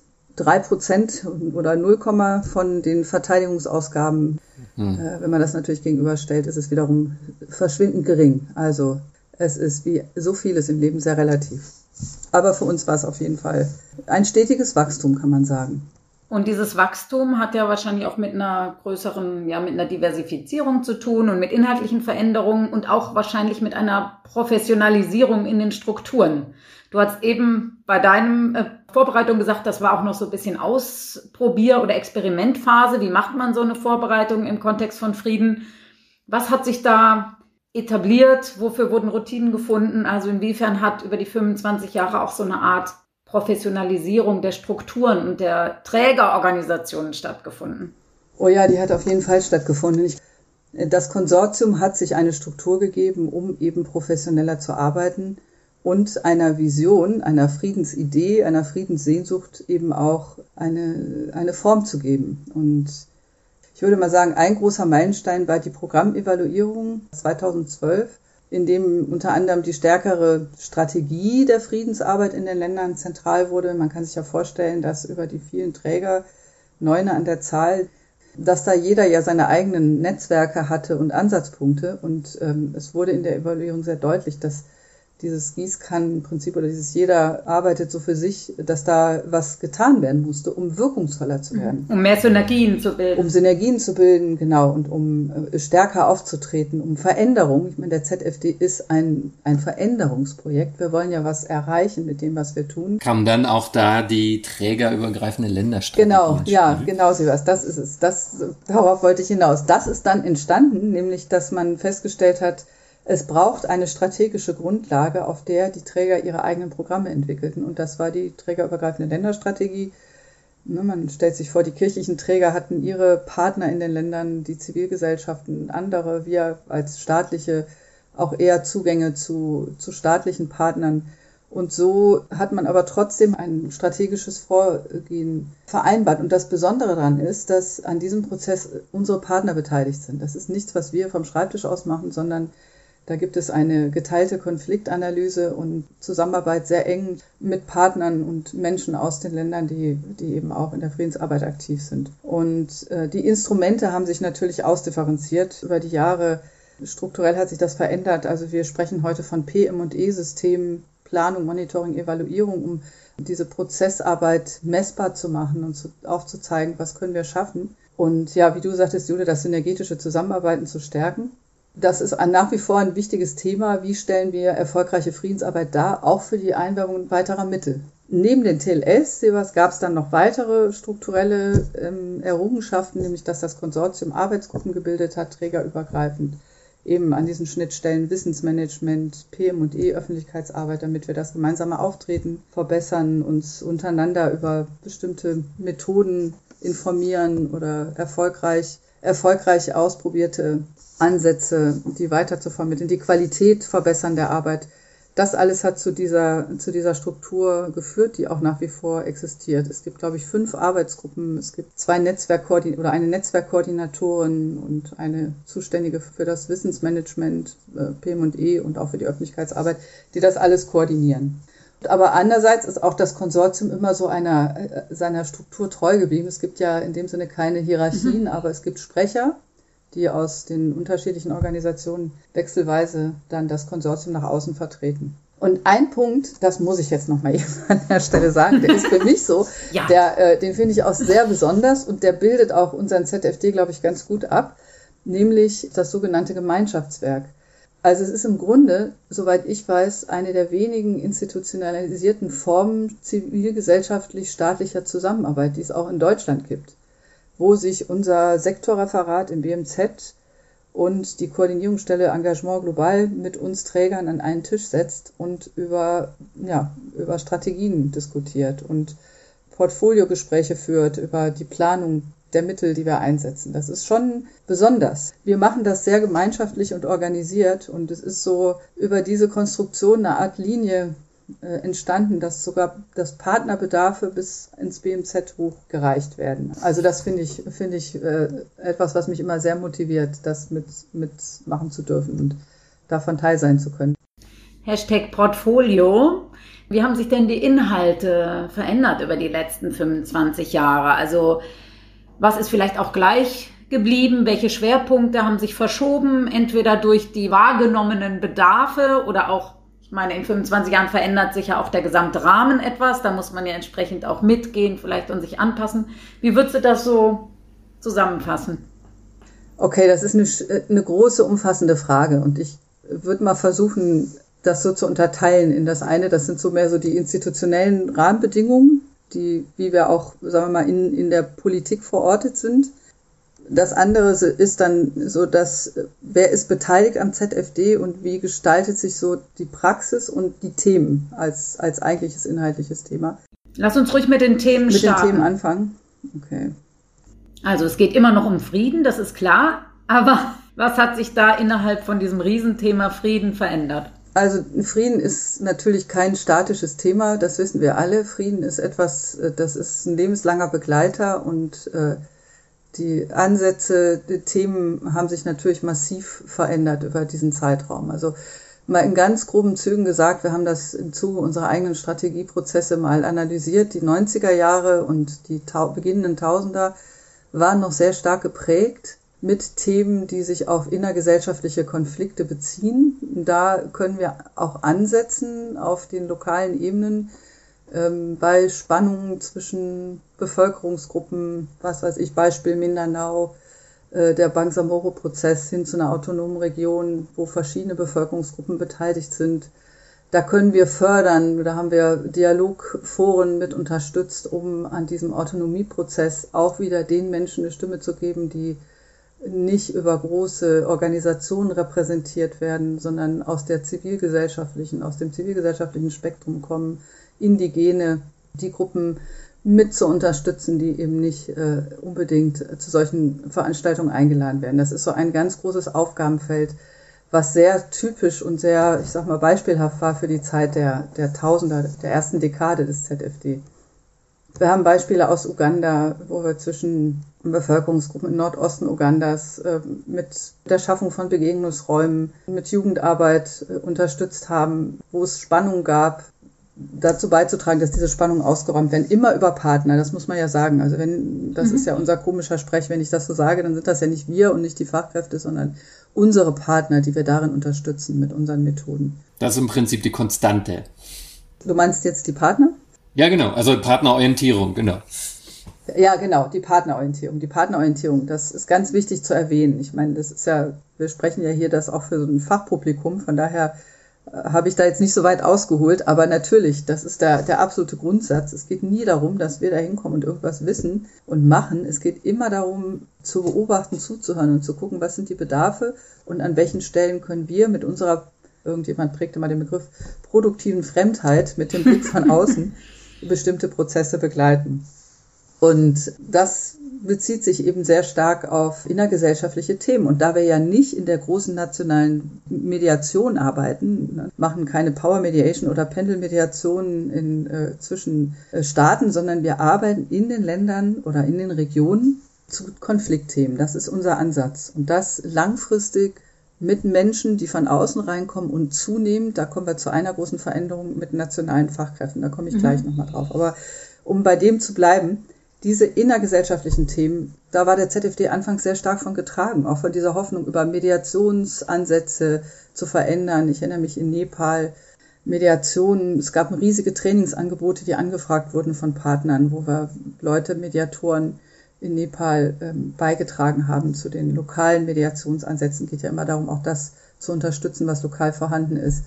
3% oder 0, von den Verteidigungsausgaben, wenn man das natürlich gegenüberstellt, ist es wiederum verschwindend gering. Also es ist wie so vieles im Leben sehr relativ. Aber für uns war es auf jeden Fall ein stetiges Wachstum, kann man sagen. Und dieses Wachstum hat ja wahrscheinlich auch mit einer größeren, mit einer Diversifizierung zu tun und mit inhaltlichen Veränderungen und auch wahrscheinlich mit einer Professionalisierung in den Strukturen. Du hast eben bei deinem Vorbereitung gesagt, das war auch noch so ein bisschen Ausprobier- oder Experimentphase. Wie macht man so eine Vorbereitung im Kontext von Frieden? Was hat sich da etabliert? Wofür wurden Routinen gefunden? Also inwiefern hat über die 25 Jahre auch so eine Art Professionalisierung der Strukturen und der Trägerorganisationen stattgefunden? Oh ja, die hat auf jeden Fall stattgefunden. Das Konsortium hat sich eine Struktur gegeben, um eben professioneller zu arbeiten und einer Vision, einer Friedensidee, einer Friedenssehnsucht eben auch eine Form zu geben. Und ich würde mal sagen, ein großer Meilenstein war die Programmevaluierung 2012. in dem unter anderem die stärkere Strategie der Friedensarbeit in den Ländern zentral wurde. Man kann sich ja vorstellen, dass über die vielen Träger, 9 an der Zahl, dass da jeder ja seine eigenen Netzwerke hatte und Ansatzpunkte. Und es wurde in der Evaluierung sehr deutlich, dass dieses Gießkannenprinzip oder dieses jeder arbeitet so für sich, dass da was getan werden musste, um wirkungsvoller zu werden. Um mehr Synergien zu bilden. Um Synergien zu bilden, genau, und um stärker aufzutreten, um Veränderung. Ich meine, der ZFD ist ein Veränderungsprojekt. Wir wollen ja was erreichen mit dem, was wir tun. Kam dann auch da die trägerübergreifende Länderstrategie? Genau, ja, genau, Sievers, das ist es. Darauf wollte ich hinaus. Das ist dann entstanden, nämlich, dass man festgestellt hat, es braucht eine strategische Grundlage, auf der die Träger ihre eigenen Programme entwickelten. Und das war die trägerübergreifende Länderstrategie. Man stellt sich vor, die kirchlichen Träger hatten ihre Partner in den Ländern, die Zivilgesellschaften, andere, wir als staatliche, auch eher Zugänge zu staatlichen Partnern. Und so hat man aber trotzdem ein strategisches Vorgehen vereinbart. Und das Besondere daran ist, dass an diesem Prozess unsere Partner beteiligt sind. Das ist nichts, was wir vom Schreibtisch aus machen, sondern da gibt es eine geteilte Konfliktanalyse und Zusammenarbeit sehr eng mit Partnern und Menschen aus den Ländern, die eben auch in der Friedensarbeit aktiv sind. Und die Instrumente haben sich natürlich ausdifferenziert über die Jahre. Strukturell hat sich das verändert. Also wir sprechen heute von PM&E-Systemen, Planung, Monitoring, Evaluierung, um diese Prozessarbeit messbar zu machen und aufzuzeigen, was können wir schaffen. Und ja, wie du sagtest, Jule, das synergetische Zusammenarbeiten zu stärken. Das ist nach wie vor ein wichtiges Thema. Wie stellen wir erfolgreiche Friedensarbeit dar, auch für die Einwerbung weiterer Mittel? Neben den TLS gab es dann noch weitere strukturelle Errungenschaften, nämlich dass das Konsortium Arbeitsgruppen gebildet hat, trägerübergreifend, eben an diesen Schnittstellen Wissensmanagement, PM&E, Öffentlichkeitsarbeit, damit wir das gemeinsame Auftreten verbessern, uns untereinander über bestimmte Methoden informieren oder erfolgreich ausprobierte Ansätze, die weiter zu vermitteln, die Qualität verbessern der Arbeit. Das alles hat zu dieser Struktur geführt, die auch nach wie vor existiert. Es gibt, glaube ich, 5 Arbeitsgruppen. Es gibt 2 eine Netzwerkkoordinatorin und eine Zuständige für das Wissensmanagement, PM&E und auch für die Öffentlichkeitsarbeit, die das alles koordinieren. Aber andererseits ist auch das Konsortium immer so seiner Struktur treu geblieben. Es gibt ja in dem Sinne keine Hierarchien, aber es gibt Sprecher, die aus den unterschiedlichen Organisationen wechselweise dann das Konsortium nach außen vertreten. Und ein Punkt, das muss ich jetzt nochmal eben an der Stelle sagen, der ist für mich so, ja. Den finde ich auch sehr besonders und der bildet auch unseren ZFD, glaube ich, ganz gut ab, nämlich das sogenannte Gemeinschaftswerk. Also es ist im Grunde, soweit ich weiß, eine der wenigen institutionalisierten Formen zivilgesellschaftlich-staatlicher Zusammenarbeit, die es auch in Deutschland gibt, wo sich unser Sektorreferat im BMZ und die Koordinierungsstelle Engagement Global mit uns Trägern an einen Tisch setzt und über Strategien diskutiert und Portfoliogespräche führt, über die Planung der Mittel, die wir einsetzen. Das ist schon besonders. Wir machen das sehr gemeinschaftlich und organisiert und es ist so über diese Konstruktion eine Art Linie entstanden, dass sogar das Partnerbedarfe bis ins BMZ hochgereicht werden. Also das finde ich etwas, was mich immer sehr motiviert, das mitmachen zu dürfen und davon Teil sein zu können. #Portfolio. Wie haben sich denn die Inhalte verändert über die letzten 25 Jahre? Also was ist vielleicht auch gleich geblieben? Welche Schwerpunkte haben sich verschoben? Entweder durch die wahrgenommenen Bedarfe oder auch, ich meine, in 25 Jahren verändert sich ja auch der gesamte Rahmen etwas. Da muss man ja entsprechend auch mitgehen vielleicht und sich anpassen. Wie würdest du das so zusammenfassen? Okay, das ist eine große, umfassende Frage und ich würde mal versuchen, das so zu unterteilen in das eine. Das sind so mehr so die institutionellen Rahmenbedingungen, die, wie wir auch, sagen wir mal, in der Politik verortet sind. Das andere ist dann so, dass wer ist beteiligt am ZFD und wie gestaltet sich so die Praxis und die Themen als eigentliches inhaltliches Thema. Lass uns ruhig mit den Themen starten. Mit den Themen anfangen. Okay. Also es geht immer noch um Frieden, das ist klar. Aber was hat sich da innerhalb von diesem Riesenthema Frieden verändert? Also Frieden ist natürlich kein statisches Thema, das wissen wir alle. Frieden ist etwas, das ist ein lebenslanger Begleiter und Die Ansätze, die Themen haben sich natürlich massiv verändert über diesen Zeitraum. Also mal in ganz groben Zügen gesagt, wir haben das im Zuge unserer eigenen Strategieprozesse mal analysiert. Die 90er Jahre und die beginnenden Tausender waren noch sehr stark geprägt mit Themen, die sich auf innergesellschaftliche Konflikte beziehen. Da können wir auch ansetzen auf den lokalen Ebenen, bei Spannungen zwischen Bevölkerungsgruppen, was weiß ich, Beispiel Mindanao, der Bangsamoro-Prozess hin zu einer autonomen Region, wo verschiedene Bevölkerungsgruppen beteiligt sind. Da können wir fördern, da haben wir Dialogforen mit unterstützt, um an diesem Autonomieprozess auch wieder den Menschen eine Stimme zu geben, die nicht über große Organisationen repräsentiert werden, sondern aus dem zivilgesellschaftlichen Spektrum kommen, Indigene, die Gruppen mit zu unterstützen, die eben nicht unbedingt zu solchen Veranstaltungen eingeladen werden. Das ist so ein ganz großes Aufgabenfeld, was sehr typisch und sehr, ich sag mal, beispielhaft war für die Zeit der Tausender, der ersten Dekade des ZFD. Wir haben Beispiele aus Uganda, wo wir zwischen Bevölkerungsgruppen im Nordosten Ugandas mit der Schaffung von Begegnungsräumen, mit Jugendarbeit unterstützt haben, wo es Spannung gab, dazu beizutragen, dass diese Spannungen ausgeräumt werden, immer über Partner, das muss man ja sagen. Also das ist ja unser komischer Sprech, wenn ich das so sage, dann sind das ja nicht wir und nicht die Fachkräfte, sondern unsere Partner, die wir darin unterstützen mit unseren Methoden. Das ist im Prinzip die Konstante. Du meinst jetzt die Partner? Ja, genau, also Partnerorientierung, genau. Ja, genau, die Partnerorientierung, das ist ganz wichtig zu erwähnen. Ich meine, das ist ja, wir sprechen ja hier das auch für so ein Fachpublikum, von daher habe ich da jetzt nicht so weit ausgeholt, aber natürlich, das ist der absolute Grundsatz. Es geht nie darum, dass wir da hinkommen und irgendwas wissen und machen. Es geht immer darum, zu beobachten, zuzuhören und zu gucken, was sind die Bedarfe und an welchen Stellen können wir mit unserer, irgendjemand prägte mal den Begriff, produktiven Fremdheit mit dem Blick von außen bestimmte Prozesse begleiten. Und das bezieht sich eben sehr stark auf innergesellschaftliche Themen. Und da wir ja nicht in der großen nationalen Mediation arbeiten, machen keine Power Mediation oder Pendelmediation zwischen Staaten, sondern wir arbeiten in den Ländern oder in den Regionen zu Konfliktthemen. Das ist unser Ansatz. Und das langfristig mit Menschen, die von außen reinkommen und zunehmend, da kommen wir zu einer großen Veränderung mit nationalen Fachkräften, da komme ich gleich nochmal drauf. Aber um bei dem zu bleiben, diese innergesellschaftlichen Themen, da war der ZFD anfangs sehr stark von getragen, auch von dieser Hoffnung, über Mediationsansätze zu verändern. Ich erinnere mich in Nepal, Mediationen, es gab riesige Trainingsangebote, die angefragt wurden von Partnern, wo wir Leute, Mediatoren in Nepal beigetragen haben zu den lokalen Mediationsansätzen. Geht ja immer darum, auch das zu unterstützen, was lokal vorhanden ist.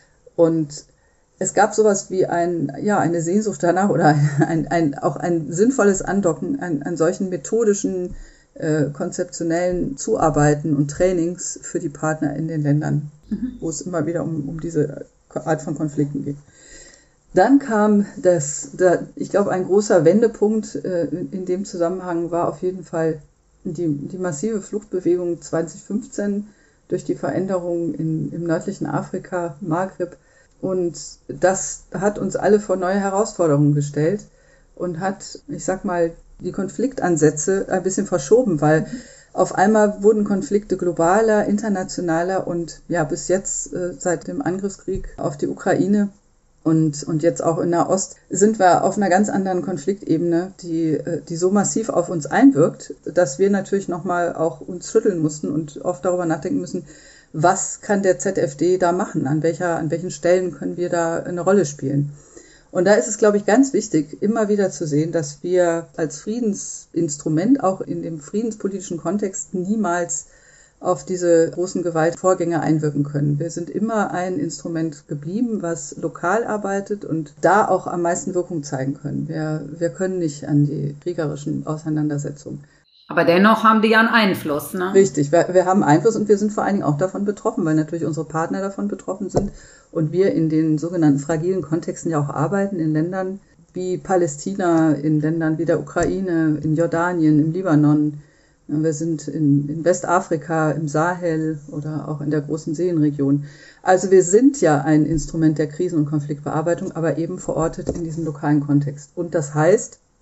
Und es gab sowas wie eine Sehnsucht danach oder auch ein sinnvolles Andocken an solchen methodischen, konzeptionellen Zuarbeiten und Trainings für die Partner in den Ländern, wo es immer wieder um diese Art von Konflikten geht. Dann kam ich glaube, ein großer Wendepunkt in dem Zusammenhang war auf jeden Fall die massive Fluchtbewegung 2015 durch die Veränderungen im nördlichen Afrika, Maghreb. Und das hat uns alle vor neue Herausforderungen gestellt und hat, ich sag mal, die Konfliktansätze ein bisschen verschoben, weil auf einmal wurden Konflikte globaler, internationaler und ja, bis jetzt seit dem Angriffskrieg auf die Ukraine und jetzt auch in Nahost sind wir auf einer ganz anderen Konfliktebene, die so massiv auf uns einwirkt, dass wir natürlich nochmal auch uns schütteln mussten und oft darüber nachdenken müssen, was kann der ZFD da machen? An welchen Stellen können wir da eine Rolle spielen? Und da ist es, glaube ich, ganz wichtig, immer wieder zu sehen, dass wir als Friedensinstrument auch in dem friedenspolitischen Kontext niemals auf diese großen Gewaltvorgänge einwirken können. Wir sind immer ein Instrument geblieben, was lokal arbeitet und da auch am meisten Wirkung zeigen können. Wir können nicht an die kriegerischen Auseinandersetzungen. Aber dennoch haben die ja einen Einfluss, ne? Richtig, wir haben Einfluss und wir sind vor allen Dingen auch davon betroffen, weil natürlich unsere Partner davon betroffen sind und wir in den sogenannten fragilen Kontexten ja auch arbeiten, in Ländern wie Palästina, in Ländern wie der Ukraine, in Jordanien, im Libanon. Wir sind in Westafrika, im Sahel oder auch in der großen Seenregion. Also wir sind ja ein Instrument der Krisen- und Konfliktbearbeitung, aber eben verortet in diesem lokalen Kontext. Und das heißt,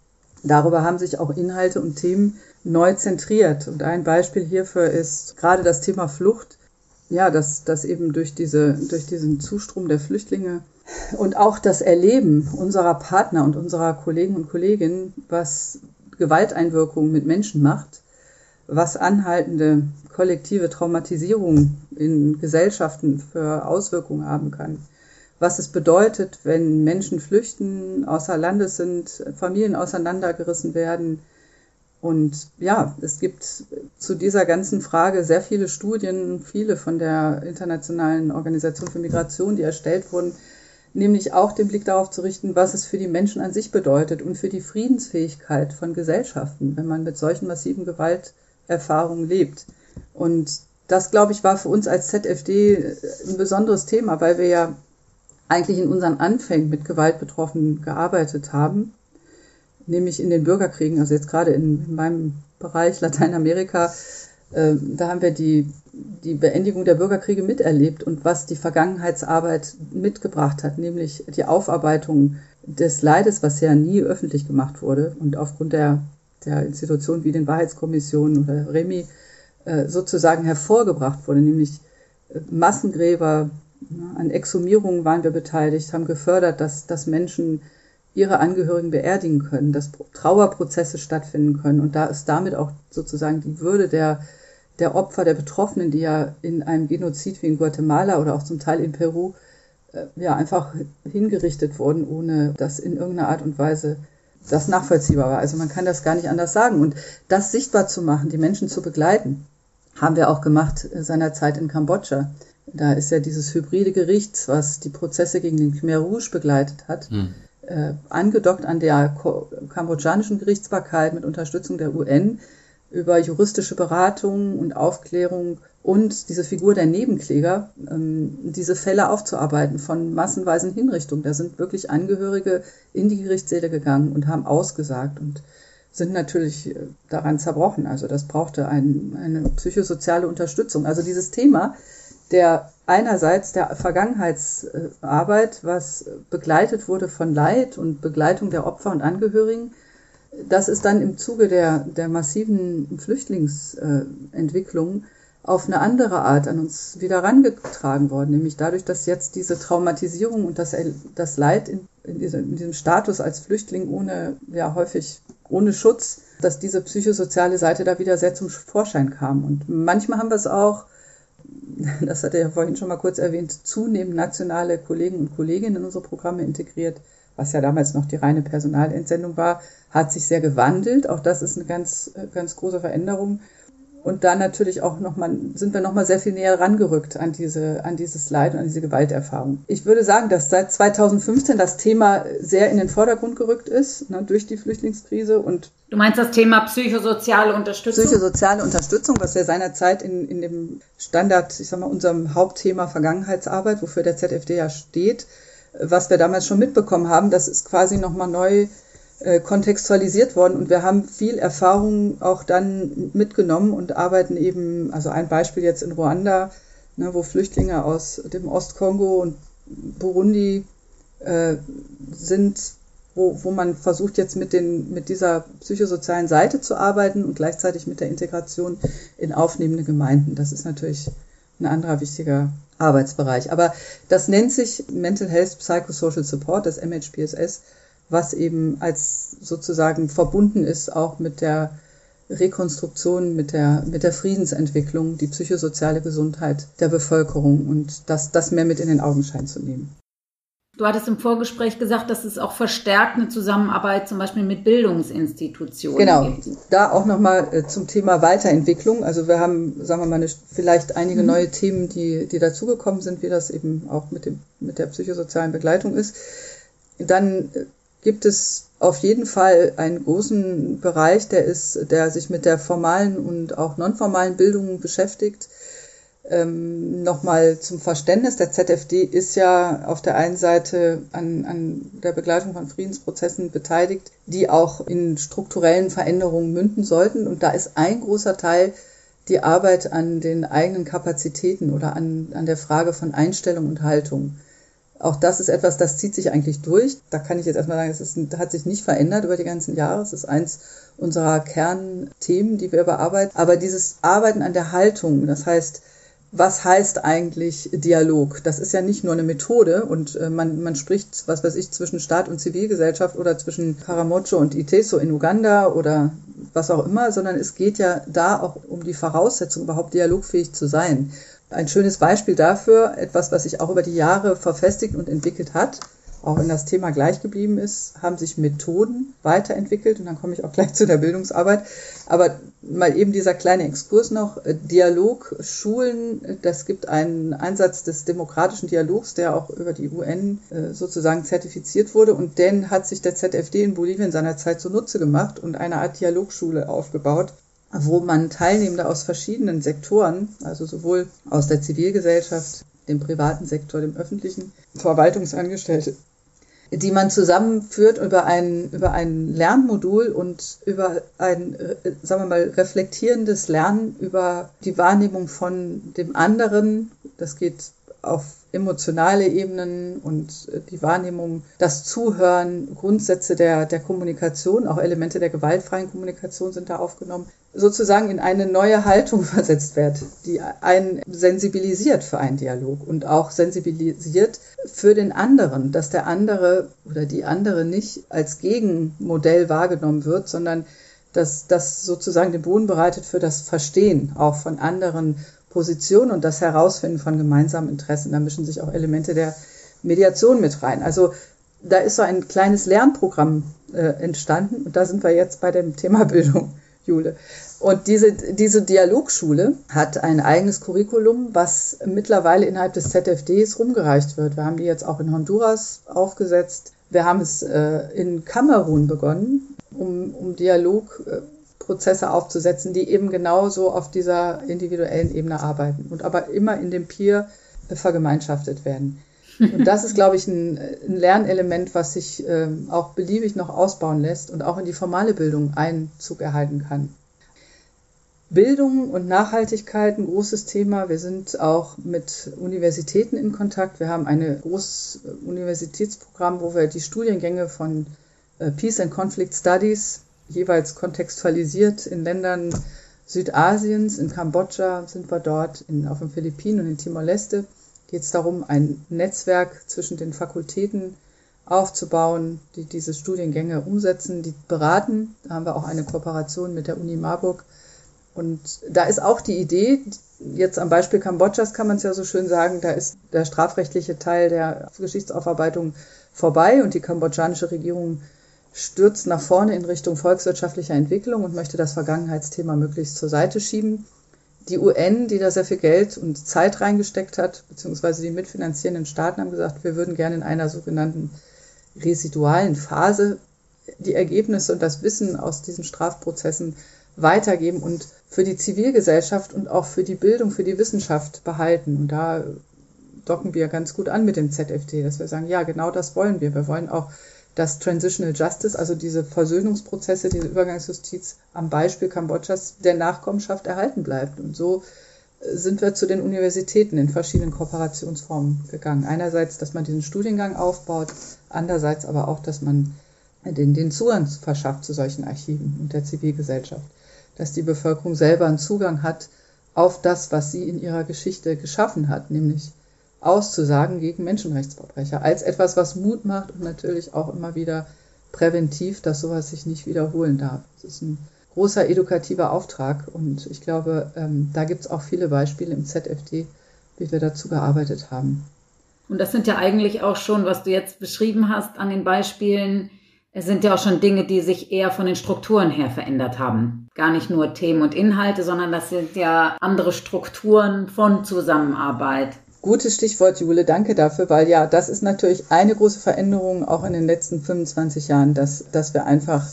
Darüber haben sich auch Inhalte und Themen neu zentriert. Und ein Beispiel hierfür ist gerade das Thema Flucht. Ja, dass eben durch diesen Zustrom der Flüchtlinge und auch das Erleben unserer Partner und unserer Kollegen und Kolleginnen, was Gewalteinwirkungen mit Menschen macht, was anhaltende kollektive Traumatisierung in Gesellschaften für Auswirkungen haben kann, was es bedeutet, wenn Menschen flüchten, außer Landes sind, Familien auseinandergerissen werden. Und ja, es gibt zu dieser ganzen Frage sehr viele Studien, viele von der Internationalen Organisation für Migration, die erstellt wurden, nämlich auch den Blick darauf zu richten, was es für die Menschen an sich bedeutet und für die Friedensfähigkeit von Gesellschaften, wenn man mit solchen massiven Gewalterfahrungen lebt. Und das, glaube ich, war für uns als ZFD ein besonderes Thema, weil wir ja eigentlich in unseren Anfängen mit Gewaltbetroffenen gearbeitet haben, nämlich in den Bürgerkriegen, also jetzt gerade in meinem Bereich Lateinamerika, da haben wir die Beendigung der Bürgerkriege miterlebt und was die Vergangenheitsarbeit mitgebracht hat, nämlich die Aufarbeitung des Leides, was ja nie öffentlich gemacht wurde und aufgrund der Institutionen wie den Wahrheitskommissionen oder REMI sozusagen hervorgebracht wurde, nämlich Massengräber, an Exhumierungen waren wir beteiligt, haben gefördert, dass Menschen ihre Angehörigen beerdigen können, dass Trauerprozesse stattfinden können. Und da ist damit auch sozusagen die Würde der Opfer, der Betroffenen, die ja in einem Genozid wie in Guatemala oder auch zum Teil in Peru einfach hingerichtet wurden, ohne dass in irgendeiner Art und Weise das nachvollziehbar war. Also man kann das gar nicht anders sagen. Und das sichtbar zu machen, die Menschen zu begleiten, haben wir auch gemacht seinerzeit in Kambodscha. Da ist ja dieses hybride Gericht, was die Prozesse gegen den Khmer Rouge begleitet hat, angedockt an der kambodschanischen Gerichtsbarkeit mit Unterstützung der UN über juristische Beratung und Aufklärung und diese Figur der Nebenkläger, diese Fälle aufzuarbeiten von massenweisen Hinrichtungen. Da sind wirklich Angehörige in die Gerichtssäle gegangen und haben ausgesagt und sind natürlich daran zerbrochen. Also das brauchte eine psychosoziale Unterstützung. Also dieses Thema der einerseits der Vergangenheitsarbeit, was begleitet wurde von Leid und Begleitung der Opfer und Angehörigen, das ist dann im Zuge der massiven Flüchtlingsentwicklung auf eine andere Art an uns wieder herangetragen worden, nämlich dadurch, dass jetzt diese Traumatisierung und das Leid in diesem Status als Flüchtling häufig ohne Schutz, dass diese psychosoziale Seite da wieder sehr zum Vorschein kam. Und manchmal haben wir es auch, das hat er ja vorhin schon mal kurz erwähnt, zunehmend nationale Kollegen und Kolleginnen in unsere Programme integriert, was ja damals noch die reine Personalentsendung war, hat sich sehr gewandelt. Auch das ist eine ganz, ganz große Veränderung. Und da natürlich auch sind wir nochmal sehr viel näher rangerückt an dieses Leid und an diese Gewalterfahrung. Ich würde sagen, dass seit 2015 das Thema sehr in den Vordergrund gerückt ist, durch die Flüchtlingskrise. Und du meinst das Thema psychosoziale Unterstützung? Psychosoziale Unterstützung, was wir seinerzeit in dem Standard, unserem Hauptthema Vergangenheitsarbeit, wofür der ZFD ja steht, was wir damals schon mitbekommen haben, das ist quasi nochmal neu kontextualisiert worden und wir haben viel Erfahrung auch dann mitgenommen und arbeiten eben, also ein Beispiel jetzt in Ruanda, wo Flüchtlinge aus dem Ostkongo und Burundi sind, wo man versucht jetzt mit dieser psychosozialen Seite zu arbeiten und gleichzeitig mit der Integration in aufnehmende Gemeinden. Das ist natürlich ein anderer wichtiger Arbeitsbereich. Aber das nennt sich Mental Health Psychosocial Support, das MHPSS, was eben als sozusagen verbunden ist auch mit der Rekonstruktion, mit der Friedensentwicklung, die psychosoziale Gesundheit der Bevölkerung und das mehr mit in den Augenschein zu nehmen. Du hattest im Vorgespräch gesagt, dass es auch verstärkt eine Zusammenarbeit zum Beispiel mit Bildungsinstitutionen gibt. Genau, da auch nochmal zum Thema Weiterentwicklung. Also wir haben, sagen wir mal, vielleicht einige neue Themen, die dazugekommen sind, wie das eben auch mit der psychosozialen Begleitung ist. Dann gibt es auf jeden Fall einen großen Bereich, der sich mit der formalen und auch nonformalen Bildung beschäftigt. Nochmal zum Verständnis, der ZFD ist ja auf der einen Seite an der Begleitung von Friedensprozessen beteiligt, die auch in strukturellen Veränderungen münden sollten. Und da ist ein großer Teil die Arbeit an den eigenen Kapazitäten oder an der Frage von Einstellung und Haltung. Auch das ist etwas, das zieht sich eigentlich durch. Da kann ich jetzt erstmal sagen, es hat sich nicht verändert über die ganzen Jahre. Es ist eins unserer Kernthemen, die wir bearbeiten. Aber dieses Arbeiten an der Haltung, das heißt, was heißt eigentlich Dialog? Das ist ja nicht nur eine Methode und man spricht, was weiß ich, zwischen Staat und Zivilgesellschaft oder zwischen Karamojo und Iteso in Uganda oder was auch immer, sondern es geht ja da auch um die Voraussetzung, überhaupt dialogfähig zu sein. Ein schönes Beispiel dafür, etwas, was sich auch über die Jahre verfestigt und entwickelt hat, auch wenn das Thema gleich geblieben ist, haben sich Methoden weiterentwickelt und dann komme ich auch gleich zu der Bildungsarbeit. Aber mal eben dieser kleine Exkurs noch, Dialogschulen, das gibt einen Einsatz des demokratischen Dialogs, der auch über die UN sozusagen zertifiziert wurde und den hat sich der ZFD in Bolivien seinerzeit zunutze gemacht und eine Art Dialogschule aufgebaut, wo man Teilnehmende aus verschiedenen Sektoren, also sowohl aus der Zivilgesellschaft, dem privaten Sektor, dem öffentlichen, Verwaltungsangestellte, die man zusammenführt über ein Lernmodul und über ein, sagen wir mal, reflektierendes Lernen über die Wahrnehmung von dem anderen. Das geht auf emotionale Ebenen und die Wahrnehmung, das Zuhören, Grundsätze der Kommunikation, auch Elemente der gewaltfreien Kommunikation sind da aufgenommen, sozusagen in eine neue Haltung versetzt wird, die einen sensibilisiert für einen Dialog und auch sensibilisiert für den anderen, dass der andere oder die andere nicht als Gegenmodell wahrgenommen wird, sondern dass das sozusagen den Boden bereitet für das Verstehen auch von anderen Positionen und das Herausfinden von gemeinsamen Interessen. Da mischen sich auch Elemente der Mediation mit rein. Also da ist so ein kleines Lernprogramm entstanden und da sind wir jetzt bei dem Thema Bildung, Jule. Und diese Dialogschule hat ein eigenes Curriculum, was mittlerweile innerhalb des ZFDs rumgereicht wird. Wir haben die jetzt auch in Honduras aufgesetzt. Wir haben es in Kamerun begonnen, um Dialogprozesse aufzusetzen, die eben genauso auf dieser individuellen Ebene arbeiten und aber immer in dem Peer vergemeinschaftet werden. Und das ist, glaube ich, ein Lernelement, was sich auch beliebig noch ausbauen lässt und auch in die formale Bildung Einzug erhalten kann. Bildung und Nachhaltigkeit, ein großes Thema. Wir sind auch mit Universitäten in Kontakt. Wir haben ein großes Universitätsprogramm, wo wir die Studiengänge von Peace and Conflict Studies jeweils kontextualisiert in Ländern Südasiens, in Kambodscha sind wir dort, auf den Philippinen und in Timor-Leste geht es darum, ein Netzwerk zwischen den Fakultäten aufzubauen, die diese Studiengänge umsetzen, die beraten. Da haben wir auch eine Kooperation mit der Uni Marburg. Und da ist auch die Idee, jetzt am Beispiel Kambodschas kann man es ja so schön sagen, da ist der strafrechtliche Teil der Geschichtsaufarbeitung vorbei und die kambodschanische Regierung stürzt nach vorne in Richtung volkswirtschaftlicher Entwicklung und möchte das Vergangenheitsthema möglichst zur Seite schieben. Die UN, die da sehr viel Geld und Zeit reingesteckt hat, beziehungsweise die mitfinanzierenden Staaten haben gesagt, wir würden gerne in einer sogenannten residualen Phase die Ergebnisse und das Wissen aus diesen Strafprozessen weitergeben und für die Zivilgesellschaft und auch für die Bildung, für die Wissenschaft behalten. Und da docken wir ganz gut an mit dem ZFD, dass wir sagen, ja, genau das wollen wir. Wir wollen auch, dass Transitional Justice, also diese Versöhnungsprozesse, diese Übergangsjustiz am Beispiel Kambodschas der Nachkommenschaft erhalten bleibt. Und so sind wir zu den Universitäten in verschiedenen Kooperationsformen gegangen. Einerseits, dass man diesen Studiengang aufbaut, andererseits aber auch, dass man den Zugang verschafft zu solchen Archiven und der Zivilgesellschaft. Dass die Bevölkerung selber einen Zugang hat auf das, was sie in ihrer Geschichte geschaffen hat, nämlich auszusagen gegen Menschenrechtsverbrecher, als etwas, was Mut macht und natürlich auch immer wieder präventiv, dass sowas sich nicht wiederholen darf. Das ist ein großer edukativer Auftrag und ich glaube, da gibt es auch viele Beispiele im ZFD, wie wir dazu gearbeitet haben. Und das sind ja eigentlich auch schon, was du jetzt beschrieben hast an den Beispielen, es sind ja auch schon Dinge, die sich eher von den Strukturen her verändert haben. Gar nicht nur Themen und Inhalte, sondern das sind ja andere Strukturen von Zusammenarbeit. Gutes Stichwort, Jule, danke dafür, weil ja, das ist natürlich eine große Veränderung auch in den letzten 25 Jahren, dass wir einfach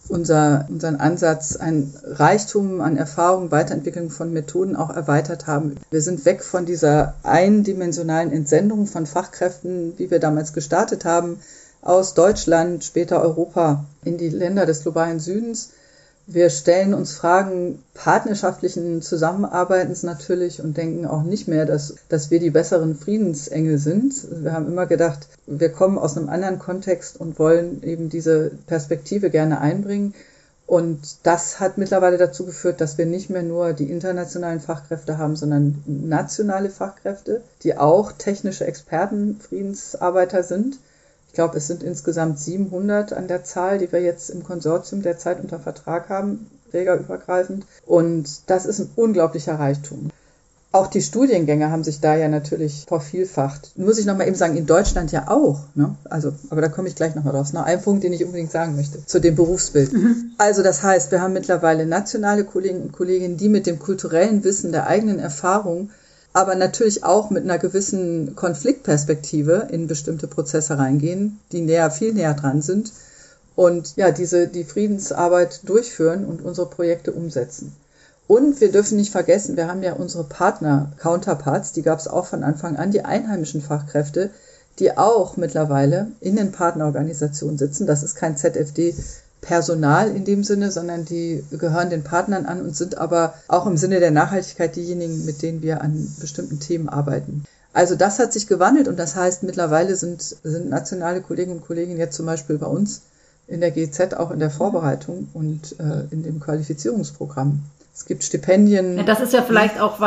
unseren Ansatz, ein Reichtum an Erfahrung, Weiterentwicklung von Methoden auch erweitert haben. Wir sind weg von dieser eindimensionalen Entsendung von Fachkräften, wie wir damals gestartet haben, aus Deutschland, später Europa, in die Länder des globalen Südens, Wir stellen uns Fragen partnerschaftlichen Zusammenarbeitens natürlich und denken auch nicht mehr, dass wir die besseren Friedensengel sind. Wir haben immer gedacht, wir kommen aus einem anderen Kontext und wollen eben diese Perspektive gerne einbringen. Und das hat mittlerweile dazu geführt, dass wir nicht mehr nur die internationalen Fachkräfte haben, sondern nationale Fachkräfte, die auch technische Experten, Friedensarbeiter sind. Ich glaube, es sind insgesamt 700 an der Zahl, die wir jetzt im Konsortium derzeit unter Vertrag haben, trägerübergreifend. Und das ist ein unglaublicher Reichtum. Auch die Studiengänge haben sich da ja natürlich vervielfacht. Muss ich nochmal eben sagen, in Deutschland ja auch. Ne? Also, aber da komme ich gleich nochmal drauf. Das ist noch ein Punkt, den ich unbedingt sagen möchte, zu dem Berufsbild. Also das heißt, wir haben mittlerweile nationale Kollegen und Kolleginnen, die mit dem kulturellen Wissen der eigenen Erfahrung, aber natürlich auch mit einer gewissen Konfliktperspektive in bestimmte Prozesse reingehen, die viel näher dran sind und ja, die Friedensarbeit durchführen und unsere Projekte umsetzen. Und wir dürfen nicht vergessen, wir haben ja unsere Partner, Counterparts, die gab es auch von Anfang an, die einheimischen Fachkräfte, die auch mittlerweile in den Partnerorganisationen sitzen. Das ist kein ZFD-Personal in dem Sinne, sondern die gehören den Partnern an und sind aber auch im Sinne der Nachhaltigkeit diejenigen, mit denen wir an bestimmten Themen arbeiten. Also das hat sich gewandelt und das heißt, mittlerweile sind nationale Kolleginnen und Kollegen jetzt zum Beispiel bei uns in der GZ auch in der Vorbereitung und in dem Qualifizierungsprogramm. Es gibt Stipendien. Ja, das ist ja vielleicht auch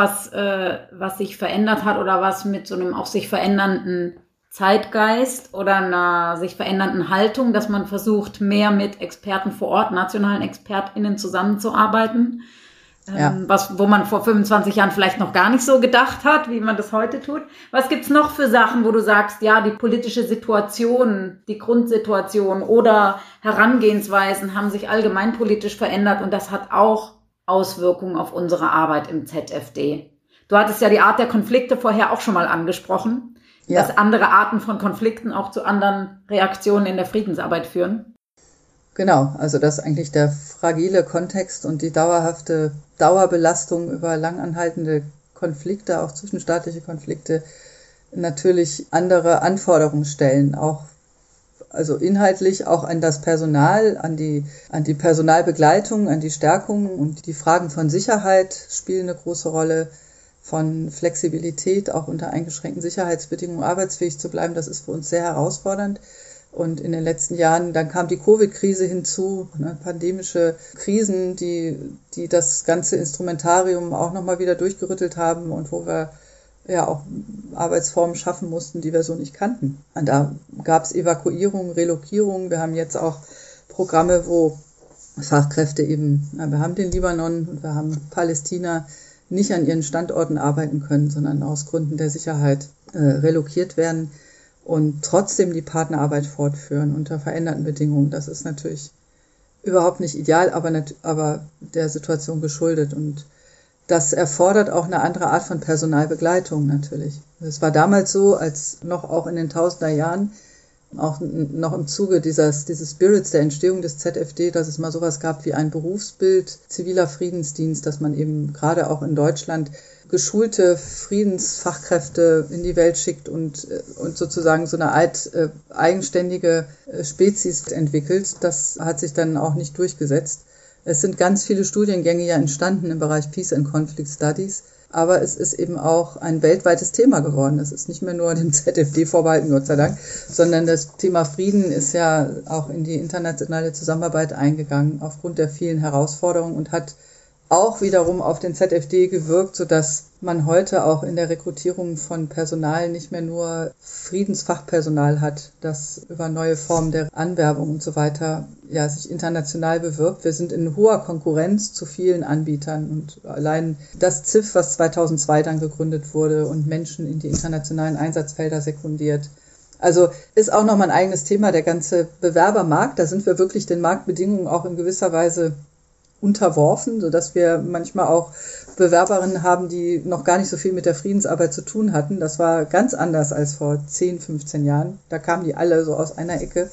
was sich verändert hat oder was mit so einem auch sich verändernden Zeitgeist oder einer sich verändernden Haltung, dass man versucht, mehr mit Experten vor Ort, nationalen ExpertInnen zusammenzuarbeiten. Ja. Wo man vor 25 Jahren vielleicht noch gar nicht so gedacht hat, wie man das heute tut. Was gibt's noch für Sachen, wo du sagst, ja, die politische Situation, die Grundsituation oder Herangehensweisen haben sich allgemeinpolitisch verändert und das hat auch Auswirkungen auf unsere Arbeit im ZFD. Du hattest ja die Art der Konflikte vorher auch schon mal angesprochen, dass andere Arten von Konflikten auch zu anderen Reaktionen in der Friedensarbeit führen. Genau, also dass eigentlich der fragile Kontext und die dauerhafte Dauerbelastung über langanhaltende Konflikte, auch zwischenstaatliche Konflikte, natürlich andere Anforderungen stellen, auch also inhaltlich auch an das Personal, an die Personalbegleitung, an die Stärkung und die Fragen von Sicherheit spielen eine große Rolle, von Flexibilität, auch unter eingeschränkten Sicherheitsbedingungen arbeitsfähig zu bleiben. Das ist für uns sehr herausfordernd. Und in den letzten Jahren, dann kam die Covid-Krise hinzu, pandemische Krisen, die das ganze Instrumentarium auch nochmal wieder durchgerüttelt haben und wo wir ja auch Arbeitsformen schaffen mussten, die wir so nicht kannten. Und da gab es Evakuierung, Relokierung. Wir haben jetzt auch Programme, wo Fachkräfte eben, wir haben den Libanon und wir haben Palästina, nicht an ihren Standorten arbeiten können, sondern aus Gründen der Sicherheit relokiert werden und trotzdem die Partnerarbeit fortführen unter veränderten Bedingungen. Das ist natürlich überhaupt nicht ideal, aber der Situation geschuldet. Und das erfordert auch eine andere Art von Personalbegleitung natürlich. Es war damals so, als noch auch in den Tausender Jahren, auch noch im Zuge dieses Spirits der Entstehung des ZFD, dass es mal sowas gab wie ein Berufsbild ziviler Friedensdienst, dass man eben gerade auch in Deutschland geschulte Friedensfachkräfte in die Welt schickt und sozusagen so eine Art eigenständige Spezies entwickelt. Das hat sich dann auch nicht durchgesetzt. Es sind ganz viele Studiengänge ja entstanden im Bereich Peace and Conflict Studies, aber es ist eben auch ein weltweites Thema geworden. Es ist nicht mehr nur dem ZFD vorbehalten, Gott sei Dank, sondern das Thema Frieden ist ja auch in die internationale Zusammenarbeit eingegangen aufgrund der vielen Herausforderungen und hat auch wiederum auf den ZFD gewirkt, sodass man heute auch in der Rekrutierung von Personal nicht mehr nur Friedensfachpersonal hat, das über neue Formen der Anwerbung und so weiter ja sich international bewirbt. Wir sind in hoher Konkurrenz zu vielen Anbietern und allein das ZIF, was 2002 dann gegründet wurde und Menschen in die internationalen Einsatzfelder sekundiert. Also ist auch nochmal ein eigenes Thema, der ganze Bewerbermarkt. Da sind wir wirklich den Marktbedingungen auch in gewisser Weise unterworfen, sodass wir manchmal auch Bewerberinnen haben, die noch gar nicht so viel mit der Friedensarbeit zu tun hatten. Das war ganz anders als vor 10, 15 Jahren. Da kamen die alle so aus einer Ecke.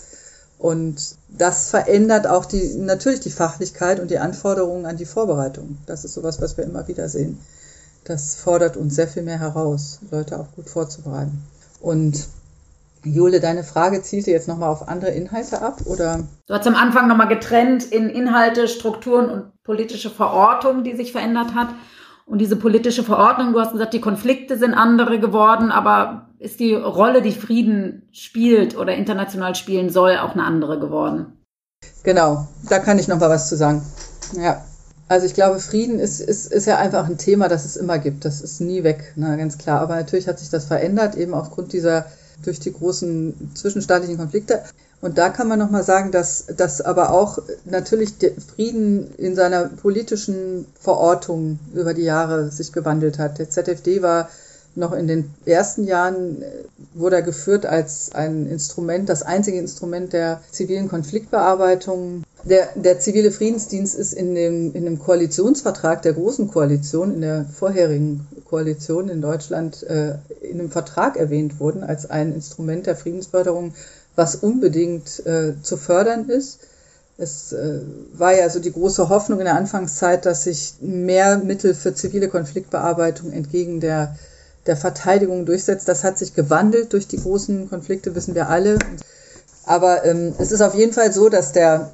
Und das verändert auch natürlich die Fachlichkeit und die Anforderungen an die Vorbereitung. Das ist sowas, was wir immer wieder sehen. Das fordert uns sehr viel mehr heraus, Leute auch gut vorzubereiten. Und Jule, deine Frage zielte jetzt nochmal auf andere Inhalte ab, oder? Du hast am Anfang nochmal getrennt in Inhalte, Strukturen und politische Verortung, die sich verändert hat. Und diese politische Verordnung, du hast gesagt, die Konflikte sind andere geworden, aber ist die Rolle, die Frieden spielt oder international spielen soll, auch eine andere geworden? Genau, da kann ich noch mal was zu sagen. Ja, also ich glaube, Frieden ist ja einfach ein Thema, das es immer gibt. Das ist nie weg, ne, ganz klar. Aber natürlich hat sich das verändert, eben aufgrund durch die großen zwischenstaatlichen Konflikte. Und da kann man nochmal sagen, dass aber auch natürlich der Frieden in seiner politischen Verortung über die Jahre sich gewandelt hat. Der ZfD war noch in den ersten Jahren, wurde er geführt als ein Instrument, das einzige Instrument der zivilen Konfliktbearbeitung. Der zivile Friedensdienst ist in dem Koalitionsvertrag der Großen Koalition, in der vorherigen Koalition in Deutschland, in einem Vertrag erwähnt worden als ein Instrument der Friedensförderung, was unbedingt zu fördern ist. Es war ja so die große Hoffnung in der Anfangszeit, dass sich mehr Mittel für zivile Konfliktbearbeitung entgegen der Verteidigung durchsetzt. Das hat sich gewandelt durch die großen Konflikte, wissen wir alle. Aber es ist auf jeden Fall so, dass der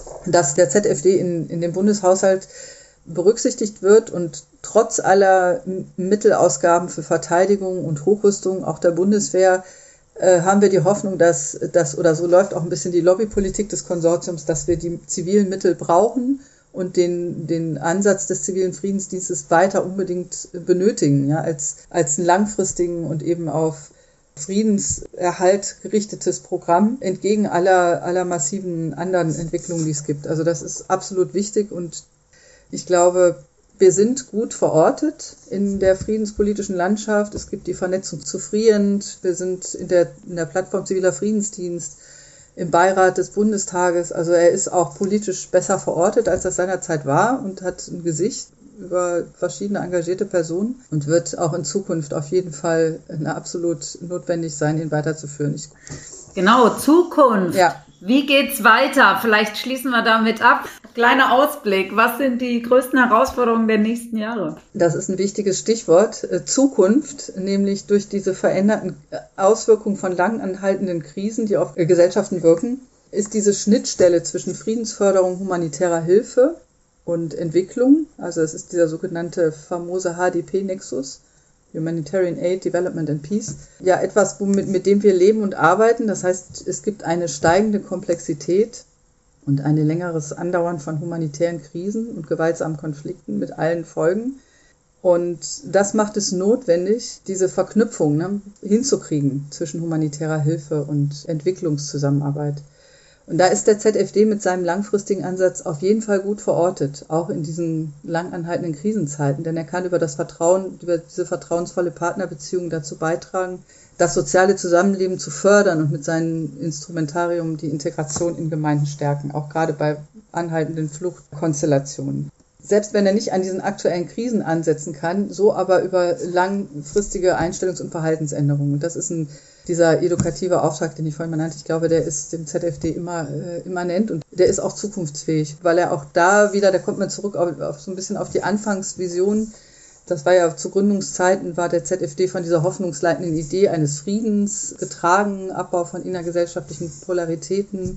ZfD in dem Bundeshaushalt berücksichtigt wird und trotz aller Mittelausgaben für Verteidigung und Hochrüstung, auch der Bundeswehr, haben wir die Hoffnung, dass oder so läuft auch ein bisschen die Lobbypolitik des Konsortiums, dass wir die zivilen Mittel brauchen und den Ansatz des zivilen Friedensdienstes weiter unbedingt benötigen, ja, als einen langfristigen und eben auf Friedenserhalt gerichtetes Programm entgegen aller massiven anderen Entwicklungen, die es gibt. Also das ist absolut wichtig und ich glaube, wir sind gut verortet in der friedenspolitischen Landschaft. Es gibt die Vernetzung zu FRIEND. Wir sind in der Plattform Ziviler Friedensdienst, im Beirat des Bundestages. Also er ist auch politisch besser verortet, als das seinerzeit war und hat ein Gesicht über verschiedene engagierte Personen und wird auch in Zukunft auf jeden Fall absolut notwendig sein, ihn weiterzuführen. Genau, Zukunft. Ja. Wie geht's weiter? Vielleicht schließen wir damit ab. Kleiner Ausblick. Was sind die größten Herausforderungen der nächsten Jahre? Das ist ein wichtiges Stichwort. Zukunft, nämlich durch diese veränderten Auswirkungen von lang anhaltenden Krisen, die auf Gesellschaften wirken, ist diese Schnittstelle zwischen Friedensförderung, humanitärer Hilfe und Entwicklung. Also es ist dieser sogenannte famose HDP-Nexus. Humanitarian Aid, Development and Peace, ja etwas, mit dem wir leben und arbeiten. Das heißt, es gibt eine steigende Komplexität und ein längeres Andauern von humanitären Krisen und gewaltsamen Konflikten mit allen Folgen. Und das macht es notwendig, diese Verknüpfung hinzukriegen zwischen humanitärer Hilfe und Entwicklungszusammenarbeit. Und da ist der ZfD mit seinem langfristigen Ansatz auf jeden Fall gut verortet, auch in diesen lang anhaltenden Krisenzeiten, denn er kann über diese vertrauensvolle Partnerbeziehung dazu beitragen, das soziale Zusammenleben zu fördern und mit seinem Instrumentarium die Integration in Gemeinden stärken, auch gerade bei anhaltenden Fluchtkonstellationen. Selbst wenn er nicht an diesen aktuellen Krisen ansetzen kann, so aber über langfristige Einstellungs- und Verhaltensänderungen. Und das ist dieser edukative Auftrag, den ich vorhin mal nannte. Ich glaube, der ist dem ZfD immer immanent und der ist auch zukunftsfähig, weil er auch da kommt man zurück auf so ein bisschen auf die Anfangsvision. Das war ja zu Gründungszeiten, war der ZfD von dieser hoffnungsleitenden Idee eines Friedens getragen, Abbau von innergesellschaftlichen Polaritäten,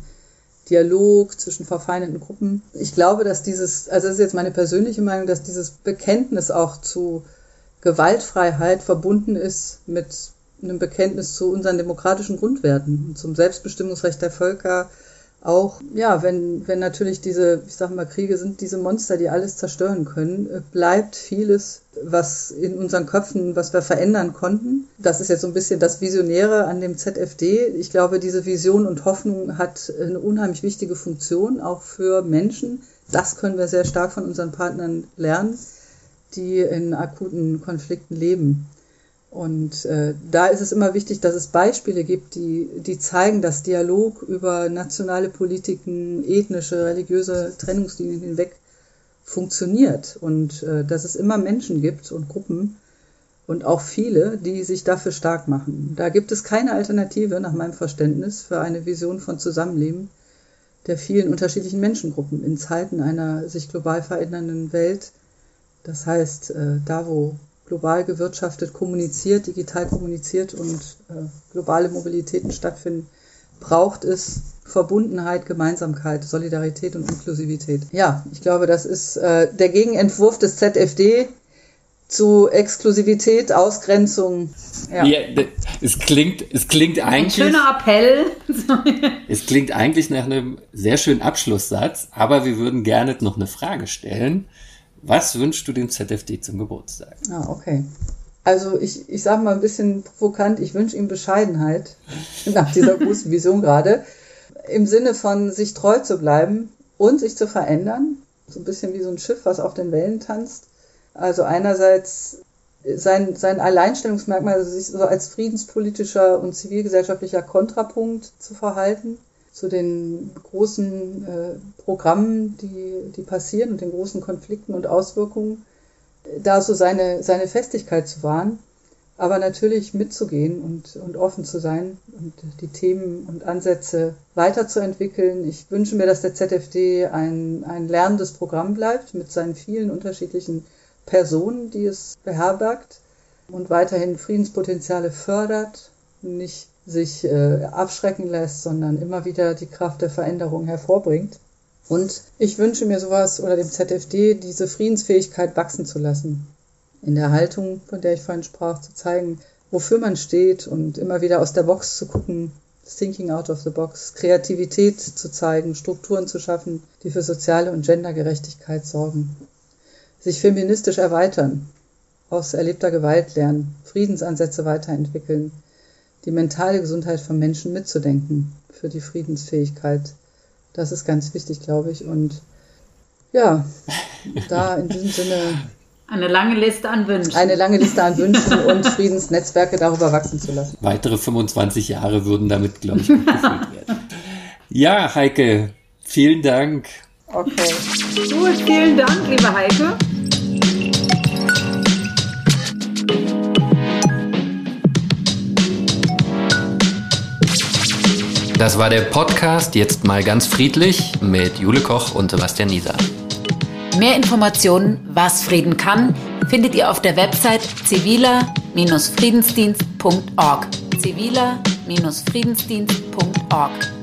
Dialog zwischen verfeindeten Gruppen. Ich glaube, dass das ist jetzt meine persönliche Meinung, dass dieses Bekenntnis auch zu Gewaltfreiheit verbunden ist mit einem Bekenntnis zu unseren demokratischen Grundwerten und zum Selbstbestimmungsrecht der Völker. Auch, ja, wenn natürlich Kriege sind diese Monster, die alles zerstören können, bleibt vieles, was in unseren Köpfen, was wir verändern konnten. Das ist jetzt so ein bisschen das Visionäre an dem ZfD. Ich glaube, diese Vision und Hoffnung hat eine unheimlich wichtige Funktion, auch für Menschen. Das können wir sehr stark von unseren Partnern lernen, die in akuten Konflikten leben. Und da ist es immer wichtig, dass es Beispiele gibt, die zeigen, dass Dialog über nationale Politiken, ethnische, religiöse Trennungslinien hinweg funktioniert und dass es immer Menschen gibt und Gruppen und auch viele, die sich dafür stark machen. Da gibt es keine Alternative, nach meinem Verständnis, für eine Vision von Zusammenleben der vielen unterschiedlichen Menschengruppen in Zeiten einer sich global verändernden Welt. Das heißt, da wo global gewirtschaftet, kommuniziert, digital kommuniziert und globale Mobilitäten stattfinden, braucht es Verbundenheit, Gemeinsamkeit, Solidarität und Inklusivität. Ja, ich glaube, das ist der Gegenentwurf des ZFD zu Exklusivität, Ausgrenzung. Ja. Ja, es klingt eigentlich... Ein schöner Appell. Es klingt eigentlich nach einem sehr schönen Abschlusssatz, aber wir würden gerne noch eine Frage stellen. Was wünschst du dem ZFD zum Geburtstag? Okay. Also ich sage mal ein bisschen provokant, ich wünsche ihm Bescheidenheit nach dieser großen Vision gerade. Im Sinne von sich treu zu bleiben und sich zu verändern. So ein bisschen wie so ein Schiff, was auf den Wellen tanzt. Also einerseits sein Alleinstellungsmerkmal, also sich so als friedenspolitischer und zivilgesellschaftlicher Kontrapunkt zu verhalten zu den großen Programmen, die passieren und den großen Konflikten und Auswirkungen, da so seine Festigkeit zu wahren, aber natürlich mitzugehen und offen zu sein und die Themen und Ansätze weiterzuentwickeln. Ich wünsche mir, dass der ZFD ein lernendes Programm bleibt mit seinen vielen unterschiedlichen Personen, die es beherbergt und weiterhin Friedenspotenziale fördert, nicht sich abschrecken lässt, sondern immer wieder die Kraft der Veränderung hervorbringt. Und ich wünsche mir sowas oder dem ZFD diese Friedensfähigkeit wachsen zu lassen. In der Haltung, von der ich vorhin sprach, zu zeigen, wofür man steht und immer wieder aus der Box zu gucken, thinking out of the box, Kreativität zu zeigen, Strukturen zu schaffen, die für soziale und Gendergerechtigkeit sorgen. Sich feministisch erweitern, aus erlebter Gewalt lernen, Friedensansätze weiterentwickeln, die mentale Gesundheit von Menschen mitzudenken für die Friedensfähigkeit. Das ist ganz wichtig, glaube ich. Und ja, da in diesem Sinne... Eine lange Liste an Wünschen. Eine lange Liste an Wünschen und Friedensnetzwerke darüber wachsen zu lassen. Weitere 25 Jahre würden damit, glaube ich, gut gefüllt werden. Ja, Heike, vielen Dank. Okay. Gut, vielen Dank, liebe Heike. Das war der Podcast Jetzt mal ganz friedlich mit Jule Koch und Sebastian Nieser. Mehr Informationen, was Frieden kann, findet ihr auf der Website ziviler-friedensdienst.org. ziviler-friedensdienst.org